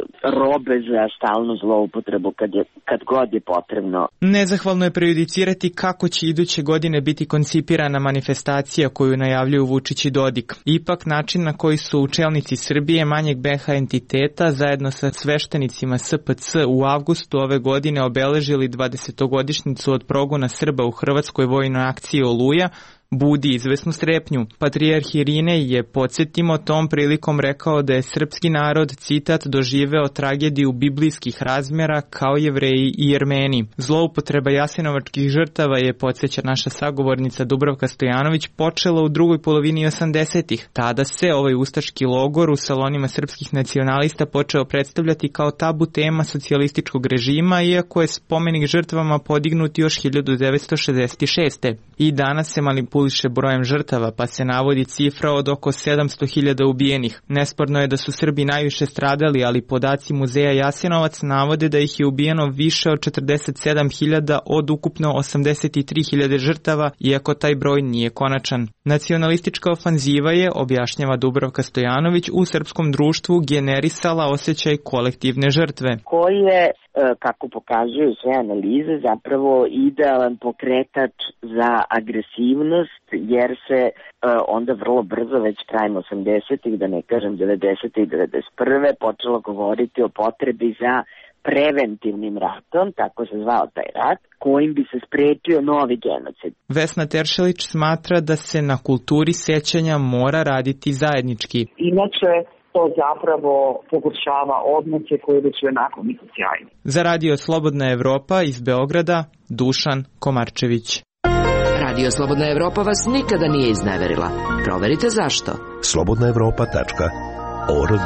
robe za stalnu zloupotrebu kad, je, kad god je potrebno. Nezahvalno je prejudicirati kako će iduće godine biti koncipirana manifestacija koju najavljuju Vučić i Dodik. Ipak način na koji su čelnici Srbije manjeg be ha entiteta zajedno sa sveštenicima es pe ce u avgustu ove godine obeležili dvadesetogodišnjicu od progona Srba u Hrvatskoj vojnoj akciji Oluja, budi izvesnu strepnju. Patrijarh Irinej je, podsjetimo, tom prilikom rekao da je srpski narod, citat, doživeo tragediju biblijskih razmjera kao Jevreji i Jermeni. Zloupotreba jasenovačkih žrtava je, podsjeća naša sagovornica Dubravka Stojanović, počela u drugoj polovini osamdesetih. Tada se ovaj ustaški logor u salonima srpskih nacionalista počeo predstavljati kao tabu tema socijalističkog režima, iako je spomenik žrtvama podignut još hiljadu devetsto šezdeset šeste. I danas se manipuliše brojem žrtava, pa se navodi cifra od oko sedamsto hiljada ubijenih. Nesporno je da su Srbi najviše stradali, ali podaci muzeja Jasenovac navode da ih je ubijeno više od četrdeset sedam hiljada od ukupno osamdeset tri hiljade žrtava, iako taj broj nije konačan. Nacionalistička ofanziva je, objašnjava Dubravka Stojanović, u srpskom društvu generisala osjećaj kolektivne žrtve. Koji je, kako pokazuju sve analize, zapravo idealan pokretač za agresivnost, jer se onda vrlo brzo, već krajem osamdesetih, da ne kažem devedesetih i devedeset prve počelo govoriti o potrebi za preventivnim ratom, tako se zvao taj rat, kojim bi se sprečio novi genocid. Vesna Teršelić smatra da se na kulturi sećanja mora raditi zajednički. Inače, to zapravo pogoršava odnose koje već onako nisu sjajni. Za Radio Slobodna Evropa iz Beograda, Dušan Komarčević. Radio Slobodna Evropa vas nikada nije izneverila. Proverite zašto. slobodna evropa tačka org.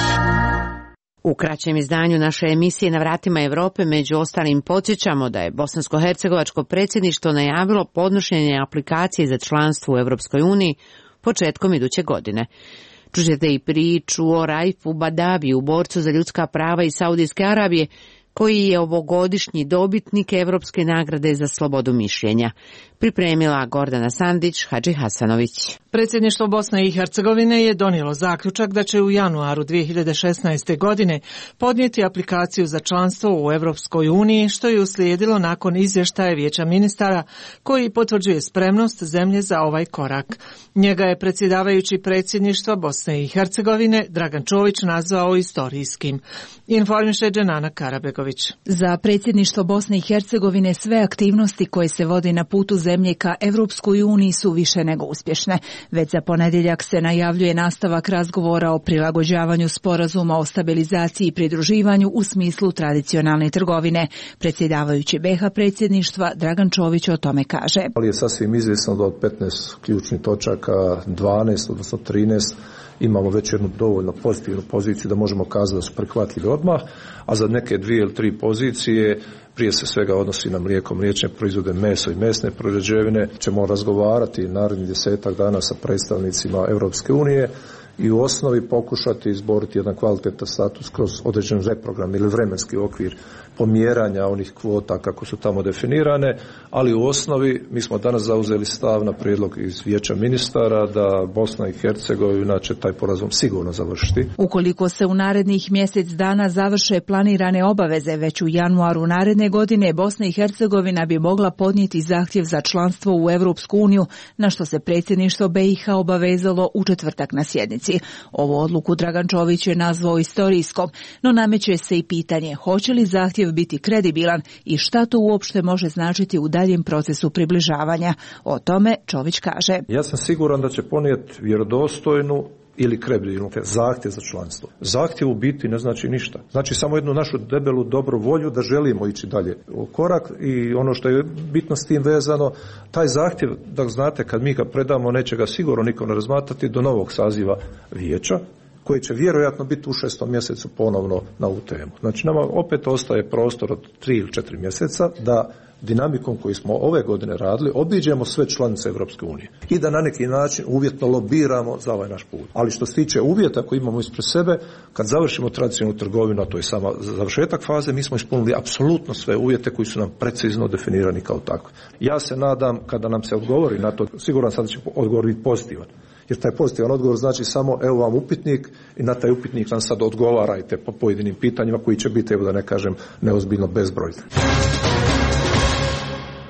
U kraćem izdanju naše emisije Na vratima Evrope među ostalim podsjećamo da je bosansko-hercegovačko predsjedništvo najavilo podnošenje aplikacije za članstvo u Europskoj uniji početkom iduće godine. Čućete i priču o Raifu Badaviju, borcu za ljudska prava iz Saudijske Arabije, koji je ovogodišnji dobitnik Evropske nagrade za slobodu mišljenja. Pripremila Gordana Sandić, Hadži Hasanović. Predsjedništvo Bosne i Hercegovine je donijelo zaključak da će u januaru dvije hiljade šesnaeste. godine podnijeti aplikaciju za članstvo u Evropskoj uniji, što je uslijedilo nakon izvještaja Vijeća ministara koji potvrđuje spremnost zemlje za ovaj korak. Njega je predsjedavajući predsjedništva Bosne i Hercegovine Dragan Čović nazvao istorijskim. Informiše Dženana Karabegović. Za predsjedništvo Bosne i Hercegovine sve aktivnosti koje se vode na putu zemlje ka Evropskoj uniji su više nego uspješne. Već za ponedjeljak se najavljuje nastavak razgovora o prilagođavanju sporazuma o stabilizaciji i pridruživanju u smislu tradicionalne trgovine. Predsjedavajući B iH predsjedništva Dragan Čović o tome kaže. Ali je sasvim izvjesno da od petnaest ključnih točaka dvanaest, odnosno trinaest, imamo već jednu dovoljno pozitivnu poziciju da možemo kazati da su prihvatljive odmah, a za neke dvije ili tri pozicije, prije se svega odnosi na mlijeko, mliječne proizvode, meso i mesne prerađevine, ćemo razgovarati narednih desetak dana sa predstavnicima Europske unije i u osnovi pokušati izboriti jedan kvalitetan status kroz određen reprogram ili vremenski okvir pomjeranja onih kvota kako su tamo definirane, ali u osnovi mi smo danas zauzeli stav na prijedlog iz Vijeća ministara da Bosna i Hercegovina će taj porazum sigurno završiti. Ukoliko se u narednih mjesec dana završe planirane obaveze, već u januaru naredne godine Bosna i Hercegovina bi mogla podnijeti zahtjev za članstvo u Europsku uniju, na što se predsjedništvo B iH obavezalo u četvrtak na sjednici. Ovu odluku Dragan Čović je nazvao istorijskom, no nameće se i pitanje hoće li zahtjev biti kredibilan i šta to uopšte može značiti u daljem procesu približavanja. O tome Čović kaže. Ja sam siguran da će ponijeti vjerodostojnu ili kredibilnu zahtjev za članstvo. Zahtjev u biti ne znači ništa. Znači samo jednu našu debelu dobru volju da želimo ići dalje u korak i ono što je bitno s tim vezano, taj zahtjev, da znate, kad mi ga predamo, neće ga sigurno niko ne razmatrati do novog saziva vijeća, koji će vjerojatno biti u šestom mjesecu ponovno na ovu temu. Znači nama opet ostaje prostor od tri ili četiri mjeseca da dinamikom koju smo ove godine radili obiđemo sve članice Europske unije i da na neki način uvjetno lobiramo za ovaj naš put. Ali što se tiče uvjeta koji imamo ispred sebe, kad završimo tradicionalnu trgovinu, a to je sama završetak faze, mi smo ispunili apsolutno sve uvjete koji su nam precizno definirani kao takvi. Ja se nadam kada nam se odgovori na to, siguran sam da će odgovor biti pozitivan. Jer taj pozitivan odgovor znači samo evo vam upitnik i na taj upitnik nam sad odgovarajte po pojedinim pitanjima koji će biti, evo da ne kažem, neozbiljno bezbroj.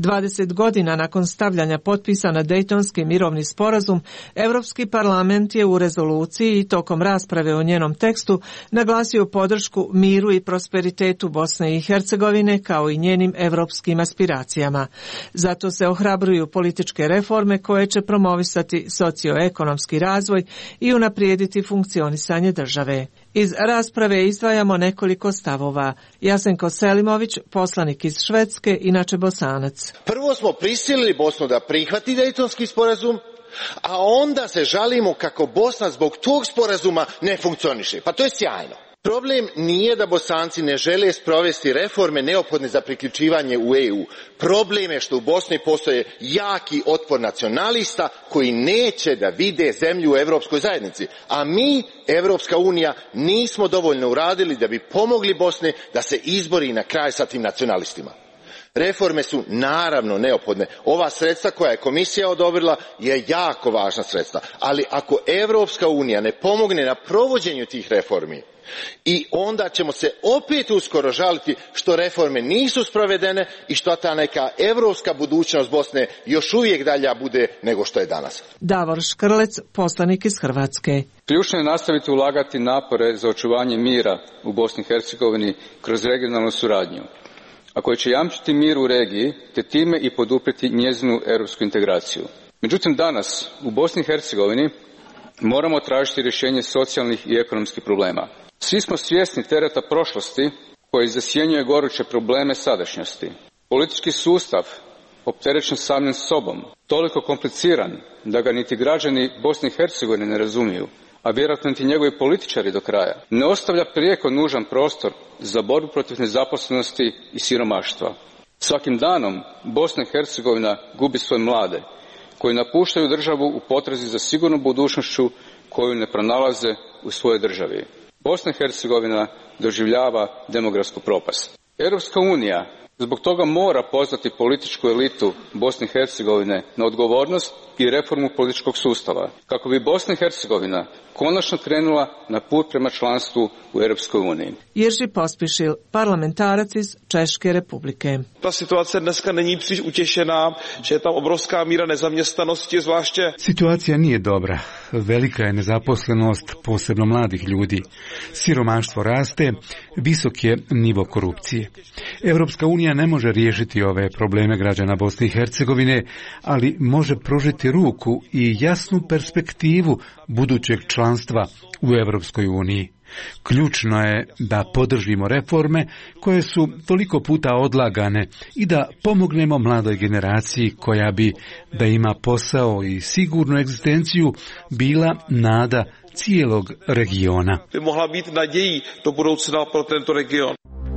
dvadeset godina nakon stavljanja potpisa na Dejtonski mirovni sporazum, Europski parlament je u rezoluciji i tokom rasprave o njenom tekstu naglasio podršku miru i prosperitetu Bosne i Hercegovine kao i njenim europskim aspiracijama. Zato se ohrabruju političke reforme koje će promovisati socioekonomski razvoj i unaprijediti funkcionisanje države. Iz rasprave izdvajamo nekoliko stavova. Jasenko Selimović, poslanik iz Švedske, inače Bosanac. Prvo smo prisilili Bosnu da prihvati Dejtonski sporazum, a onda se žalimo kako Bosna zbog tog sporazuma ne funkcioniše. Pa to je sjajno. Problem nije da Bosanci ne žele sprovesti reforme neophodne za priključivanje u E U. Problem je što u Bosni postoje jaki otpor nacionalista koji neće da vide zemlju u Evropskoj zajednici. A mi, Evropska unija, nismo dovoljno uradili da bi pomogli Bosni da se izbori na kraj sa tim nacionalistima. Reforme su naravno neophodne. Ova sredstva koja je komisija odobrila je jako važna sredstva. Ali ako Evropska unija ne pomogne na provođenju tih reformi, i onda ćemo se opet uskoro žaliti što reforme nisu sprovedene i što ta neka evropska budućnost Bosne još uvijek dalja bude nego što je danas. Davor Škrlec, poslanik iz Hrvatske. Ključno je nastaviti ulagati napore za očuvanje mira u Bosni i Hercegovini kroz regionalnu suradnju, a koji će jamčiti mir u regiji te time i poduprijeti njezinu europsku integraciju. Međutim, danas u Bosni i Hercegovini moramo tražiti rješenje socijalnih i ekonomskih problema. Svi smo svjesni tereta prošlosti koji zasjenjuje goruće probleme sadašnjosti. Politički sustav, opterećen samim sobom, toliko kompliciran da ga niti građani Bosne i Hercegovine ne razumiju, a vjerojatno niti njegovi političari do kraja, ne ostavlja prijeko nužan prostor za borbu protiv nezaposlenosti i siromaštva. Svakim danom Bosna i Hercegovina gubi svoje mlade, koji napuštaju državu u potrazi za sigurnom budućnošću koju ne pronalaze u svojoj državi. Bosna i Hercegovina doživljava demografsku propast. Europska unija zbog toga mora pozvati političku elitu Bosne i Hercegovine na odgovornost i reformu političkog sustava, kako bi Bosna i Hercegovina konačno krenula na put prema članstvu u Europskoj uniji. Jerzy Pospišil, parlamentarac iz Češke republike. Ta situace dneska není příliš utěšená, že je tam obrovská míra nezaměstnanosti, zvláště. Situacija nije dobra. Velika je nezaposlenost, posebno mladih ljudi. Siromaštvo raste, visok je nivo korupcije. Europska unija ne može riješiti ove probleme građana Bosne i Hercegovine, ali može pružiti ruku i jasnu perspektivu budućeg članstva u Europskoj uniji. Ključno je da podržimo reforme koje su toliko puta odlagane i da pomognemo mladoj generaciji koja bi, da ima posao i sigurnu egzistenciju, bila nada cijelog regiona. Bi mohla biti nadějí do budoucna pro tento region.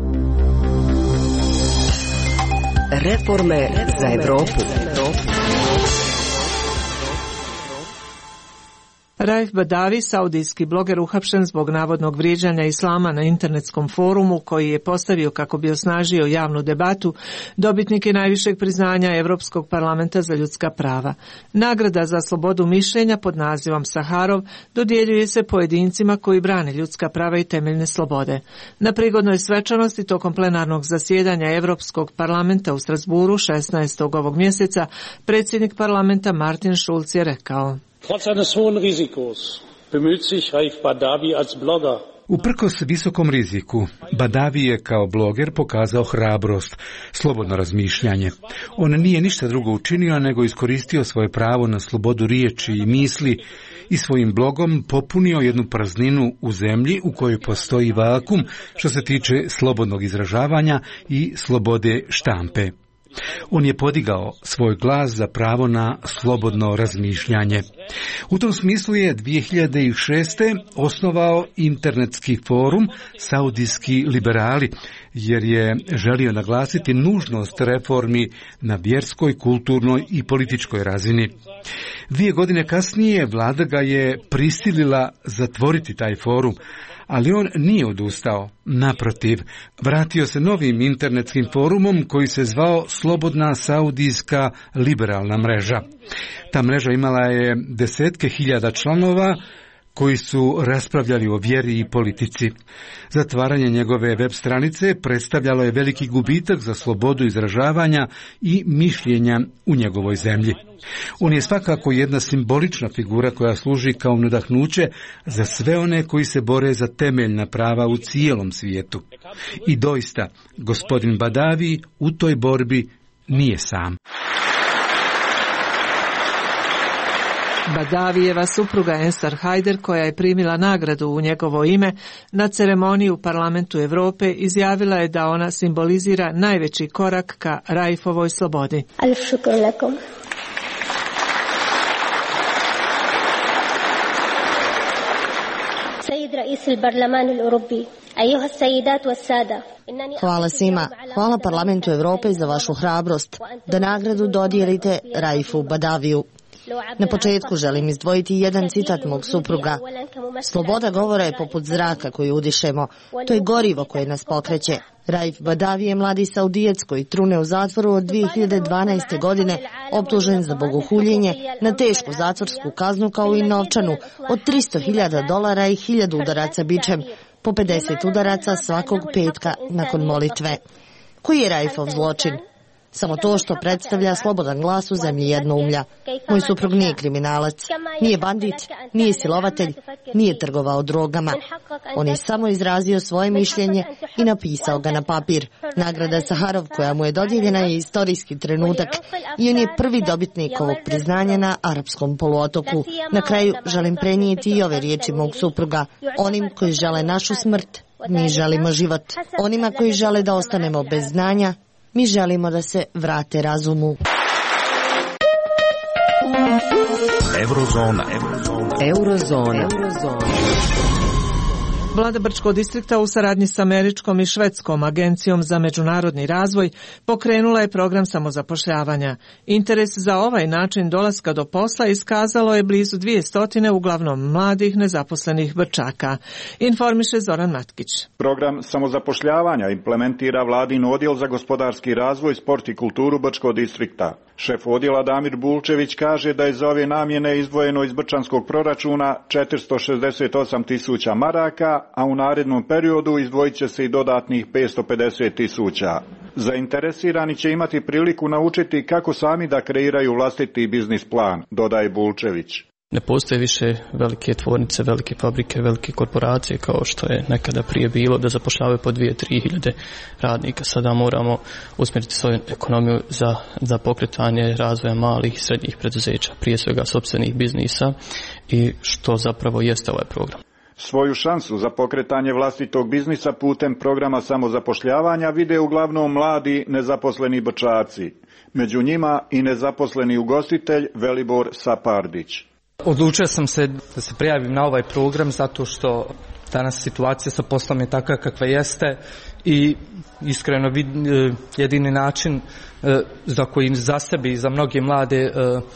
Reforme za Evropu. Raif Badavi, saudijski bloger, uhapšen zbog navodnog vrijeđanja islama na internetskom forumu koji je postavio kako bi osnažio javnu debatu, dobitnik je najvišeg priznanja Europskog parlamenta za ljudska prava. Nagrada za slobodu mišljenja pod nazivom Saharov dodjeljuje se pojedincima koji brane ljudska prava i temeljne slobode. Na prigodnoj svečanosti tokom plenarnog zasjedanja Europskog parlamenta u Strasburu šesnaestog ovog mjeseca predsjednik parlamenta Martin Schulz je rekao: Trotz eines hohen Risikos bemüht sich Raif Badavi als Blogger. Uprkos visokom riziku, Badavi je kao bloger pokazao hrabrost, slobodno razmišljanje. On nije ništa drugo učinio nego iskoristio svoje pravo na slobodu riječi i misli i svojim blogom popunio jednu prazninu u zemlji u kojoj postoji vakum što se tiče slobodnog izražavanja i slobode štampe. On je podigao svoj glas za pravo na slobodno razmišljanje. U tom smislu je dvije hiljade šeste. osnovao internetski forum Saudijski liberali, jer je želio naglasiti nužnost reformi na vjerskoj, kulturnoj i političkoj razini. Dvije godine kasnije vlada ga je prisilila zatvoriti taj forum, ali on nije odustao. Naprotiv, vratio se novim internetskim forumom koji se zvao Slobodna saudijska liberalna mreža. Ta mreža imala je desetke hiljada članova koji su raspravljali o vjeri i politici. Zatvaranje njegove web stranice predstavljalo je veliki gubitak za slobodu izražavanja i mišljenja u njegovoj zemlji. On je svakako jedna simbolična figura koja služi kao nadahnuće za sve one koji se bore za temeljna prava u cijelom svijetu. I doista, gospodin Badavi u toj borbi nije sam. Badavijeva supruga Ensar Hajder, koja je primila nagradu u njegovo ime, na ceremoniji u Parlamentu Europe izjavila je da ona simbolizira najveći korak ka Raifovoj slobodi. Alif šukr lakum. Sejid rais il-Parlaman il-Europi, ajuha sejidat wa sada. Hvala svima. Hvala Parlamentu Europe za vašu hrabrost da nagradu dodijelite Raifu Badaviju. Na početku želim izdvojiti jedan citat mog supruga. Sloboda govora je poput zraka koji udišemo. To je gorivo koje nas pokreće. Raif Badavi je mladi Saudijac koji trune u zatvoru od dvije hiljade dvanaeste. godine, optužen za bogohuljenje, na tešku zatvorsku kaznu kao i novčanu od tristo hiljada dolara i hiljadu udaraca bičem, po pedeset udaraca svakog petka nakon molitve. Koji je Raifov zločin? Samo to što predstavlja slobodan glas u zemlji jednoumlja. Moj suprug nije kriminalac, nije bandit, nije silovatelj, nije trgovao drogama. On je samo izrazio svoje mišljenje i napisao ga na papir. Nagrada Saharov koja mu je dodijeljena je istorijski trenutak i on je prvi dobitnik ovog priznanja na arapskom poluotoku. Na kraju želim prenijeti i ove riječi mog supruga. Onim koji žele našu smrt, mi želimo život. Onima koji žele da ostanemo bez znanja, mi želimo da se vrate razumu. Eurozona. Eurozona. Eurozona. Vlada Brčkog distrikta u saradnji s američkom i švedskom agencijom za međunarodni razvoj pokrenula je program samozapošljavanja. Interes za ovaj način dolaska do posla iskazalo je blizu dvije stotine uglavnom mladih nezaposlenih Brčaka. Informiše Zoran Matkić. Program samozapošljavanja implementira vladin odjel za gospodarski razvoj, sport i kulturu Brčkog distrikta. Šef odjela Damir Bulčević kaže da je za ove namjene izdvojeno iz brčanskog proračuna četiristo šezdeset osam tisuća maraka, a u narednom periodu izdvojit će se i dodatnih petsto pedeset tisuća. Zainteresirani će imati priliku naučiti kako sami da kreiraju vlastiti biznis plan, dodaje Bulčević. Ne postoje više velike tvornice, velike fabrike, velike korporacije kao što je nekada prije bilo da zapošljavaju po dvije, tri hiljade radnika. Sada moramo usmjeriti svoju ekonomiju za, za pokretanje razvoja malih i srednjih preduzeća, prije svega sopstvenih biznisa i što zapravo jeste ovaj program. Svoju šansu za pokretanje vlastitog biznisa putem programa samozapošljavanja vide uglavnom mladi nezaposleni Brčaci. Među njima i nezaposleni ugostitelj Velibor Sapardić. Odlučio sam se da se prijavim na ovaj program zato što danas situacija sa poslom je takva kakva jeste i iskreno jedini način za koji za sebe i za mnoge mlade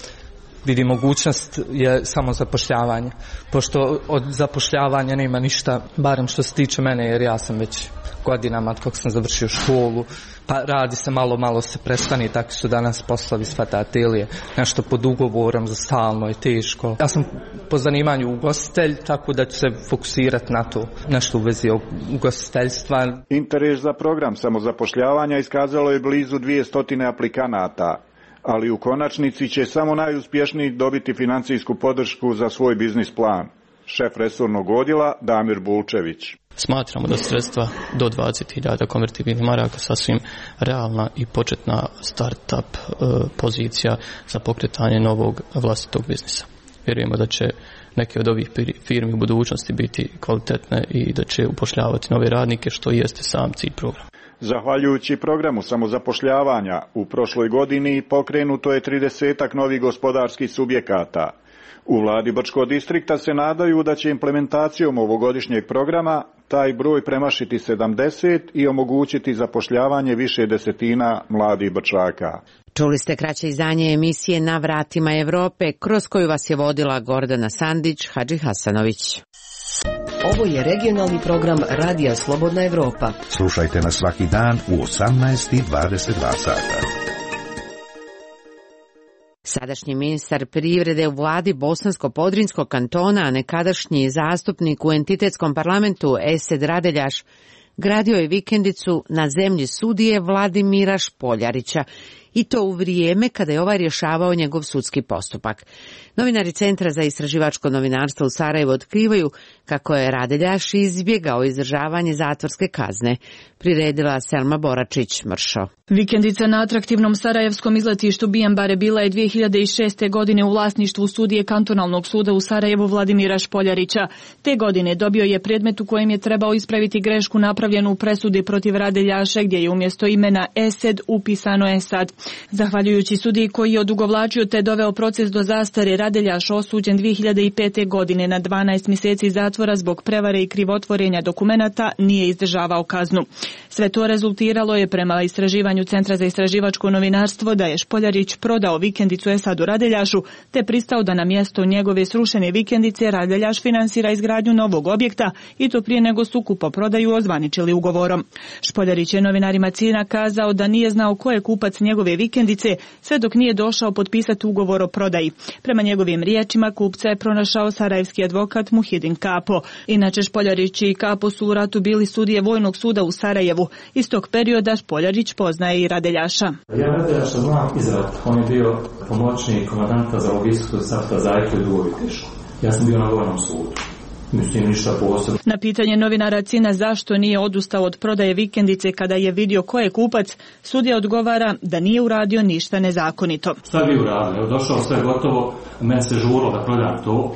vidi mogućnost je samo zapošljavanje. Pošto od zapošljavanja nema ništa, barem što se tiče mene, jer ja sam već godinama od kako sam završio školu, pa radi se malo, malo se prestane, tako su danas poslovi svatatelije, nešto pod ugovorom za stalno je teško. Ja sam po zanimanju ugostitelj, tako da ću se fokusirati na to, nešto u vezi ugostiteljstva. Interes za program samozapošljavanja iskazalo je blizu dvije stotine aplikanata, ali u konačnici će samo najuspješniji dobiti financijsku podršku za svoj biznis plan. Šef resornog odjela Damir Bulčević. Smatramo da sredstva do dvadeset hiljada konvertibilnih maraka sasvim realna i početna start-up e, pozicija za pokretanje novog vlastitog biznisa. Vjerujemo da će neke od ovih firmi u budućnosti biti kvalitetne i da će upošljavati nove radnike, što jeste sam cilj programa. Zahvaljujući programu samozapošljavanja, u prošloj godini pokrenuto je tridesetak novih gospodarskih subjekata. U vladi Brčkog distrikta se nadaju da će implementacijom ovogodišnjeg programa taj broj premašiti sedamdeset i omogućiti zapošljavanje više desetina mladih Brčaka. Čuli ste kraće izdanje emisije Na vratima Evrope, kroz koju vas je vodila Gordana Sandić, Hadži Hasanović. Ovo je regionalni program Radija Slobodna Evropa. Slušajte nas svaki dan u osamnaest i dvadeset dva sata. Sadašnji ministar privrede u vladi Bosansko-Podrinjskog kantona, a nekadašnji zastupnik u entitetskom parlamentu Esed Radeljaš, gradio je vikendicu na zemlji sudije Vladimira Špoljarića, i to u vrijeme kada je ovaj rješavao njegov sudski postupak. Novinari Centra za istraživačko novinarstvo u Sarajevu otkrivaju kako je Radeljaš izbjegao izdržavanje zatvorske kazne. Priredila Selma Boračić-Mršo. Vikendica na atraktivnom sarajevskom izletištu Bijambare bila je dvije hiljade šeste. godine u vlasništvu sudije kantonalnog suda u Sarajevu Vladimira Špoljarića. Te godine dobio je predmet u kojem je trebao ispraviti grešku napravljenu u presudi protiv Radeljaša, gdje je umjesto imena Esed upisano Esad. Zahvaljujući sudiji koji je odugovlačio te doveo proces do zastare, Radeljaš osuđen dvije hiljade pete. godine na dvanaest mjeseci zatvora zbog prevare i krivotvorenja dokumenata, nije izdržavao kaznu. Sve to rezultiralo je prema istraživanju Centra za istraživačko novinarstvo da je Špoljarić prodao vikendicu Esadu Radeljašu te pristao da na mjesto njegove srušene vikendice Radeljaš finansira izgradnju novog objekta, i to prije nego su kupoprodaju ozvaničili ugovorom. Špoljarić je novinarima Cina kazao da nije znao ko je kupac njegove vikendice sve dok nije došao potpisati ugovor o prodaji. Prema njegovim riječima kupca je pronašao sarajevski advokat Muhidin Kapo. Inače, Špoljarić i Kapo su u ratu bili sudije Vojnog suda u Sarajevu. Iz tog perioda Špoljarić poznaje i Radeljaša. Ja Radeljaša znam iz rata. On je bio pomoćnik komandanta za logistiku za Safta Zajku i Dubovitešku. Ja sam bio na Vojnom sudu. Mislim, ništa posebno. Na pitanje novinara Cina zašto nije odustao od prodaje vikendice kada je vidio ko je kupac, sudija odgovara da nije uradio ništa nezakonito. Šta bi uradio? Evo, došao sve gotovo, meni se žurilo da prodam to.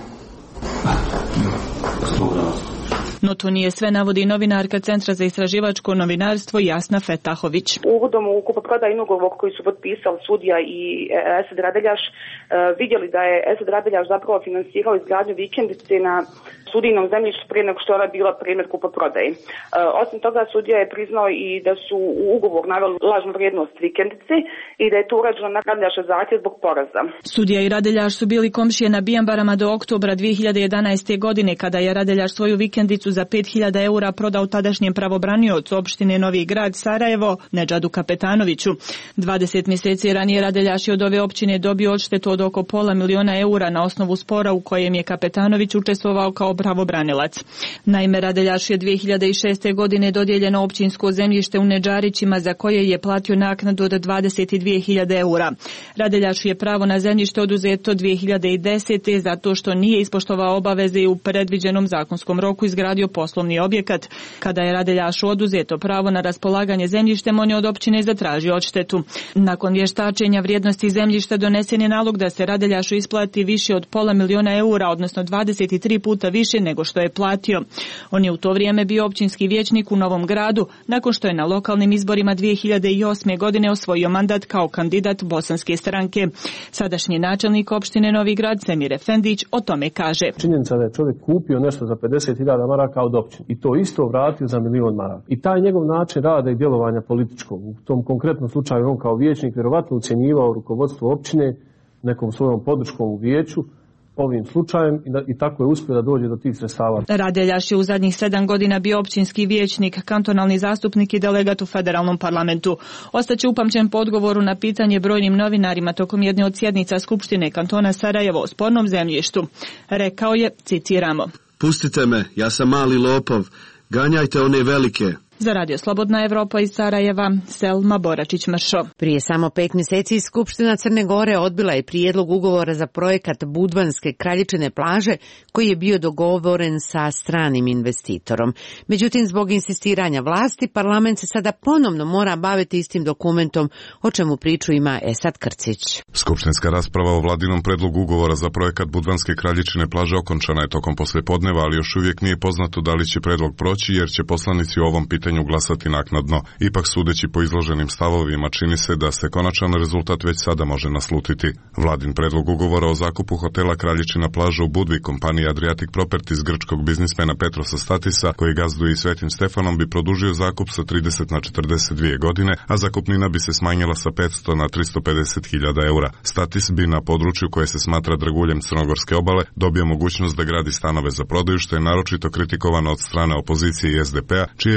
No to nije sve, navodi novinarka Centra za istraživačko novinarstvo Jasna Fetahović. Uvodom u kupoprodajni ugovor koji su potpisali sudija i Esed Radeljaš, vidjeli da je Esed Radeljaš zapravo finansirao izgradnju vikendice na sudijnom zemljištu prije nego što je ona bila predmet kupoprodaje. Osim toga, sudija je priznao i da su u ugovor naveli lažnu vrijednost vikendice i da je to urađeno na Radeljaša zahtjev zbog poraza. Sudija i Radeljaš su bili komšije na Bijambarama do oktobra dvije hiljade jedanaeste. godine kada je Radeljaš svoju vikendicu za pet hiljada eura prodao tadašnjem pravobraniocu opštine Novi Grad Sarajevo Nedžadu Kapetanoviću. dvadeset mjeseci ranije Radeljaš je od ove općine dobio odštetu od oko pola miliona eura na osnovu spora u kojem je Kapetanović učestvovao kao pravobranilac. Naime, Radeljaš je dvije hiljade šeste. godine dodijeljeno općinsko zemljište u Nedžarićima za koje je platio naknadu od dvadeset dvije hiljade eura. Radeljaš je pravo na zemljište oduzeto dvije hiljade desete. zato što nije ispoštovao obaveze i u predviđenom zakonskom roku izgradio poslovni objekat. Kada je Radeljašu oduzeto pravo na raspolaganje zemljištem, on je od općine zatražio odštetu. Nakon vještačenja vrijednosti zemljišta donesen je nalog da se Radeljašu isplati više od pola miliona eura, odnosno dvadeset tri puta više nego što je platio. On je u to vrijeme bio općinski vijećnik u Novom Gradu, nakon što je na lokalnim izborima dvije hiljade osme. godine osvojio mandat kao kandidat bosanske stranke. Sadašnji načelnik opštine Novi Grad Semir Efendić o tome kaže. Činjenica da je čovjek kupio nešto za pedeset hiljada maraka od općine i to isto vratio za milion maraka. I taj njegov način rada i djelovanja političkog, u tom konkretnom slučaju on kao vijećnik vjerovatno ucjenjivao rukovodstvo općine nekom svojom podrškom u vijeću, ovim slučajem i, da, i tako je uspio da dođe do tih sredstava. Radeljaš je u zadnjih sedam godina bio općinski vijećnik, kantonalni zastupnik i delegat u federalnom parlamentu. Ostaće upamćen po odgovoru na pitanje brojnim novinarima tokom jedne od sjednica Skupštine kantona Sarajevo o spornom zemljištu. Rekao je, citiramo: Pustite me, ja sam mali lopov, ganjajte one velike. Za Radio Slobodna Evropa iz Sarajeva, Selma Boračić-Mršo. Prije samo pet mjeseci Skupština Crne Gore odbila je prijedlog ugovora za projekat Budvanske Kraljičine plaže koji je bio dogovoren sa stranim investitorom. Međutim, zbog insistiranja vlasti, parlament se sada ponovno mora baviti istim dokumentom, o čemu priču ima Esad Krcić. Skupštinska rasprava o vladinom predlogu ugovora za projekat Budvanske Kraljičine plaže okončana je tokom poslijepodneva, ali još uvijek nije poznato da li će predlog proći, jer će poslanici o ovom pitanju glasati naknadno. Ipak, sudeći po izloženim stavovima, čini se da se konačan rezultat već sada može naslutiti. Vladin predlog ugovora o zakupu hotela Kraljičina plaža u Budvi kompaniji Adriatic Properties grčkog biznismena Petrosa Statisa, koji gazduje i Svetim Stefanom, bi produžio zakup sa trideset na četrdeset dvije godine, a zakupnina bi se smanjila sa petsto na tristo pedeset hiljada eura. Statis bi na području koje se smatra draguljem Crnogorske obale dobio mogućnost da gradi stanove za prodaju, što je naročito kritikovano od strane opozicije i es de pe a, čije je protivljenje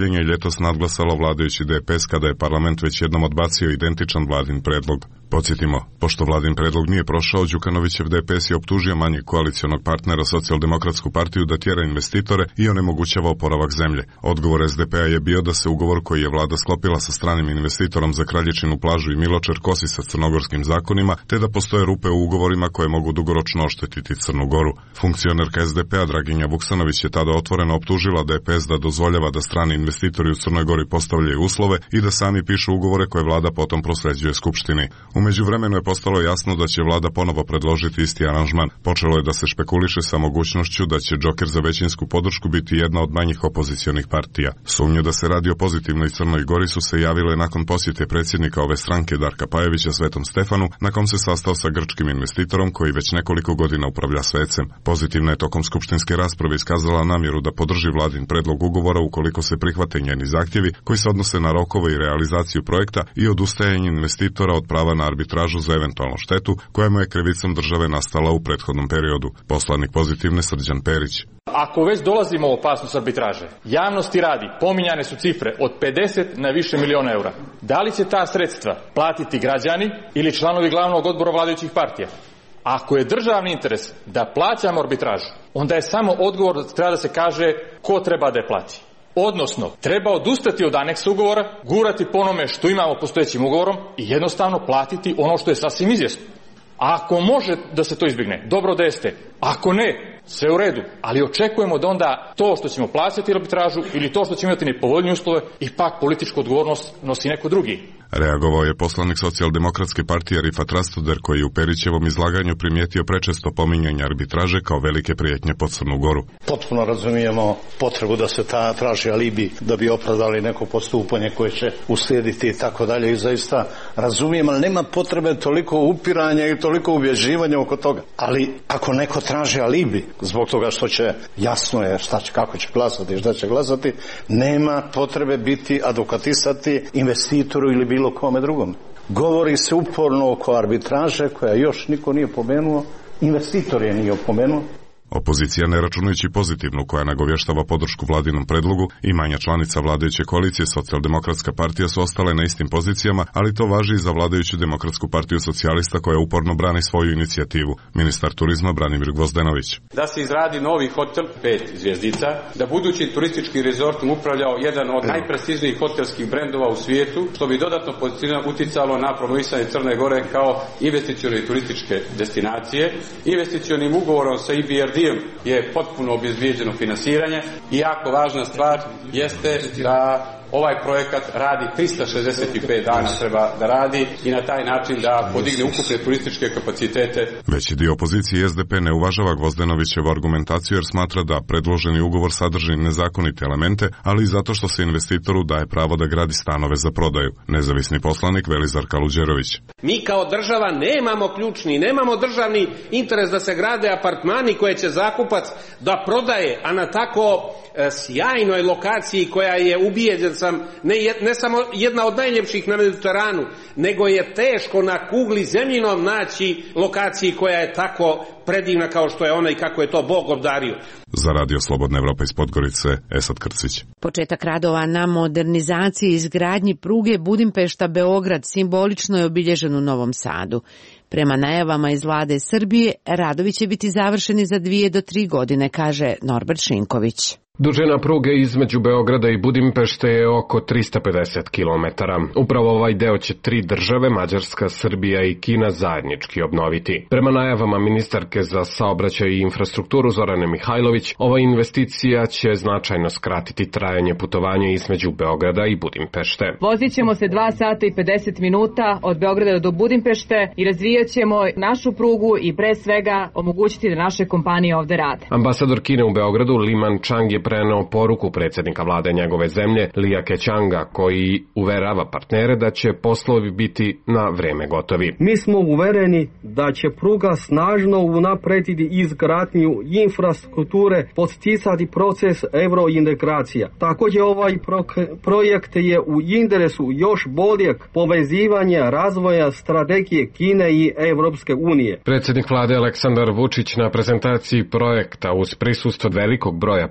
divljenje ljetos nadglasalo vladajući D P S kada je parlament već jednom odbacio identičan vladin predlog. Podsjetimo, pošto vladin predlog nije prošao, Đukanovićev D P S je optužio manjeg koalicionog partnera Socijaldemokratsku partiju da tjera investitore i onemogućava oporavak zemlje. Odgovor S D P-a je bio da se ugovor koji je vlada sklopila sa stranim investitorom za Kraljičinu plažu i Miločer kosi sa crnogorskim zakonima, te da postoje rupe u ugovorima koje mogu dugoročno oštetiti Crnu Goru. Funkcionerka S D P-a Draginja Vuksanović je tada otvoreno optužila D P S da dozvoljava da strani investitori u Crnoj Gori postavljaju uslove i da sami pišu ugovore koje vlada potom prosljeđuje Skupštini. U međuvremenu je postalo jasno da će vlada ponovo predložiti isti aranžman. Počelo je da se špekuliše sa mogućnošću da će džoker za većinsku podršku biti jedna od manjih opozicionih partija. Sumnje da se radi o pozitivnoj Crnoj Gori su se javile nakon posjete predsjednika ove stranke Darka Pajevića Svetom Stefanu, na kom se sastao sa grčkim investitorom koji već nekoliko godina upravlja Svecem. Pozitivna je tokom skupštinske rasprave iskazala namjeru da podrži vladin predlog ugovora ukoliko se prihvate njeni zahtjevi koji se odnose na rokove i realizaciju projekta i odustajanje investitora od prava na arbitražu za eventualnu štetu koja mu je krivicom države nastala u prethodnom periodu. Poslanik Pozitivne Srđan Perić. Ako već dolazimo u opasnost arbitraže, javnosti radi, pominjane su cifre od pedeset na više miliona eura. Da li će ta sredstva platiti građani ili članovi glavnog odbora vladajućih partija? Ako je državni interes da plaćamo arbitražu, onda je samo odgovor da treba da se kaže ko treba da je plati. Odnosno, treba odustati od aneksa ugovora, gurati po onome što imamo postojećim ugovorom i jednostavno platiti ono što je sasvim izvjesno. A ako može da se to izbjegne, dobro da jeste. Ako ne, sve u redu, ali očekujemo da onda to što ćemo plaćati arbitražu ili to što ćemo imati nepovoljnije uslove, ipak političku odgovornost nosi neko drugi. Reagovao je poslanik Socijaldemokratske partije Rifat Rastoder koji je u Perićevom izlaganju primijetio prečesto pominjanje arbitraže kao velike prijetnje po Crnu Goru. Potpuno razumijemo potrebu da se ta traži alibi da bi opravdali neko postupanje koje će uslijediti i tako dalje i zaista razumijem, ali nema potrebe toliko upiranja i toliko ubježivanja oko toga. Ali ako neko traži alibi zbog toga što će, jasno je šta će, kako će glasati i šta će glasati, nema potrebe biti advokatisati investitoru ili bilo kome drugom. Govori se uporno oko arbitraže koja još niko nije pomenuo, investitor je nije opomenuo. Opozicija, ne računajući pozitivnu koja nagovještava podršku vladinom predlogu i manja članica vladajuće koalicije Socijaldemokratska partija su ostale na istim pozicijama, ali to važi i za vladajuću Demokratsku partiju socijalista koja uporno brani svoju inicijativu. Ministar turizma Branimir Gvozdenović. Da se izradi novi hotel, pet zvjezdica, da budući turistički rezortom upravljao jedan od najprestižnijih hotelskih brendova u svijetu, što bi dodatno pozitivno uticalo na promovisanje Crne Gore kao investicione i turističke destinacije. Investicionim ugovorom sa I B R D je potpuno obezbijeđeno finansiranje i jako važna stvar jeste da ovaj projekat radi tristo šezdeset pet dana treba da radi i na taj način da podigne ukupne turističke kapacitete. Veći dio opozicije S D P ne uvažava Gvozdenovićevu argumentaciju jer smatra da predloženi ugovor sadrži nezakonite elemente, ali i zato što se investitoru daje pravo da gradi stanove za prodaju. Nezavisni poslanik Velizar Kaluđerović. Mi kao država nemamo ključni, nemamo državni interes da se grade apartmani koje će zakupac da prodaje, a na tako e, sjajnoj lokaciji koja je, ubijeđen sam, ne, ne samo jedna od najljepših na Mediteranu, nego je teško na kugli zemljinom naći lokaciji koja je tako predivna kao što je ona i kako je to Bog obdario. Za Radio Slobodna Evropa iz Podgorice, Esad Krcić. Početak radova na modernizaciji i izgradnji pruge Budimpešta-Beograd simbolično je obilježen u Novom Sadu. Prema najavama iz vlade Srbije, radovi će biti završeni za dvije do tri godine, kaže Norbert Šinković. Dužina pruge između Beograda i Budimpešte je oko tristo pedeset kilometara. Upravo ovaj deo će tri države, Mađarska, Srbija i Kina, zajednički obnoviti. Prema najavama ministarke za saobraćaj i infrastrukturu Zorane Mihajlović, ova investicija će značajno skratiti trajanje putovanja između Beograda i Budimpešte. Vozit ćemo se dva sata i pedeset minuta od Beograda do Budimpešte i razvijat ćemo našu prugu i pre svega omogućiti da naše kompanije ovde rade. Ambasador Kine u Beogradu Liman Chang je preneo poruku predsjednika vlade njegove zemlje Lija Kećanga koji uverava partnere da će poslovi biti na vreme gotovi. Mi smo uvereni da će pruga snažno unaprediti izgradnju infrastrukture, podsticati proces eurointegracija. Također ovaj projekt je u interesu još boljeg povezivanja razvoja strategije Kine i Evropske unije. Predsjednik vlade Aleksandar Vučić na prezentaciji projekta uz prisustvo velikog broja partijskih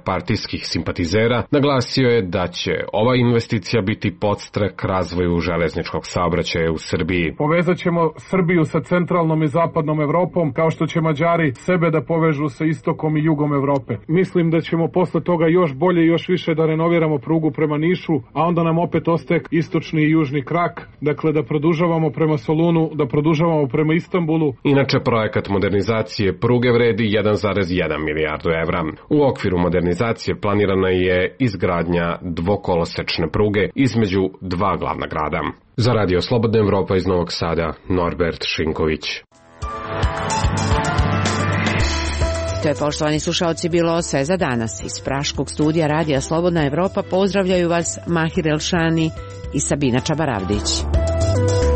bliskih simpatizera, naglasio je da će ova investicija biti podstrek razvoju železničkog saobraćaja u Srbiji. Povezat ćemo Srbiju sa centralnom i zapadnom Evropom, kao što će Mađari sebe da povežu sa istokom i jugom Evrope. Mislim da ćemo posle toga još bolje i još više da renoviramo prugu prema Nišu, a onda nam opet ostaje istočni i južni krak, dakle da produžavamo prema Solunu, da produžavamo prema Istanbulu. Inače, projekat modernizacije pruge vredi jedan zarez jedan milijardu evra. U okviru modernizacije planirana je izgradnja dvokolosečne pruge između dva glavna grada. Za Radio Slobodna Evropa iz Novog Sada, Norbert Šinković. To je, poštovani slušaoci, bilo sve za danas. Iz praškog studija Radija Slobodna Evropa pozdravljaju vas Mahir Elšani i Sabina Čabaravdić.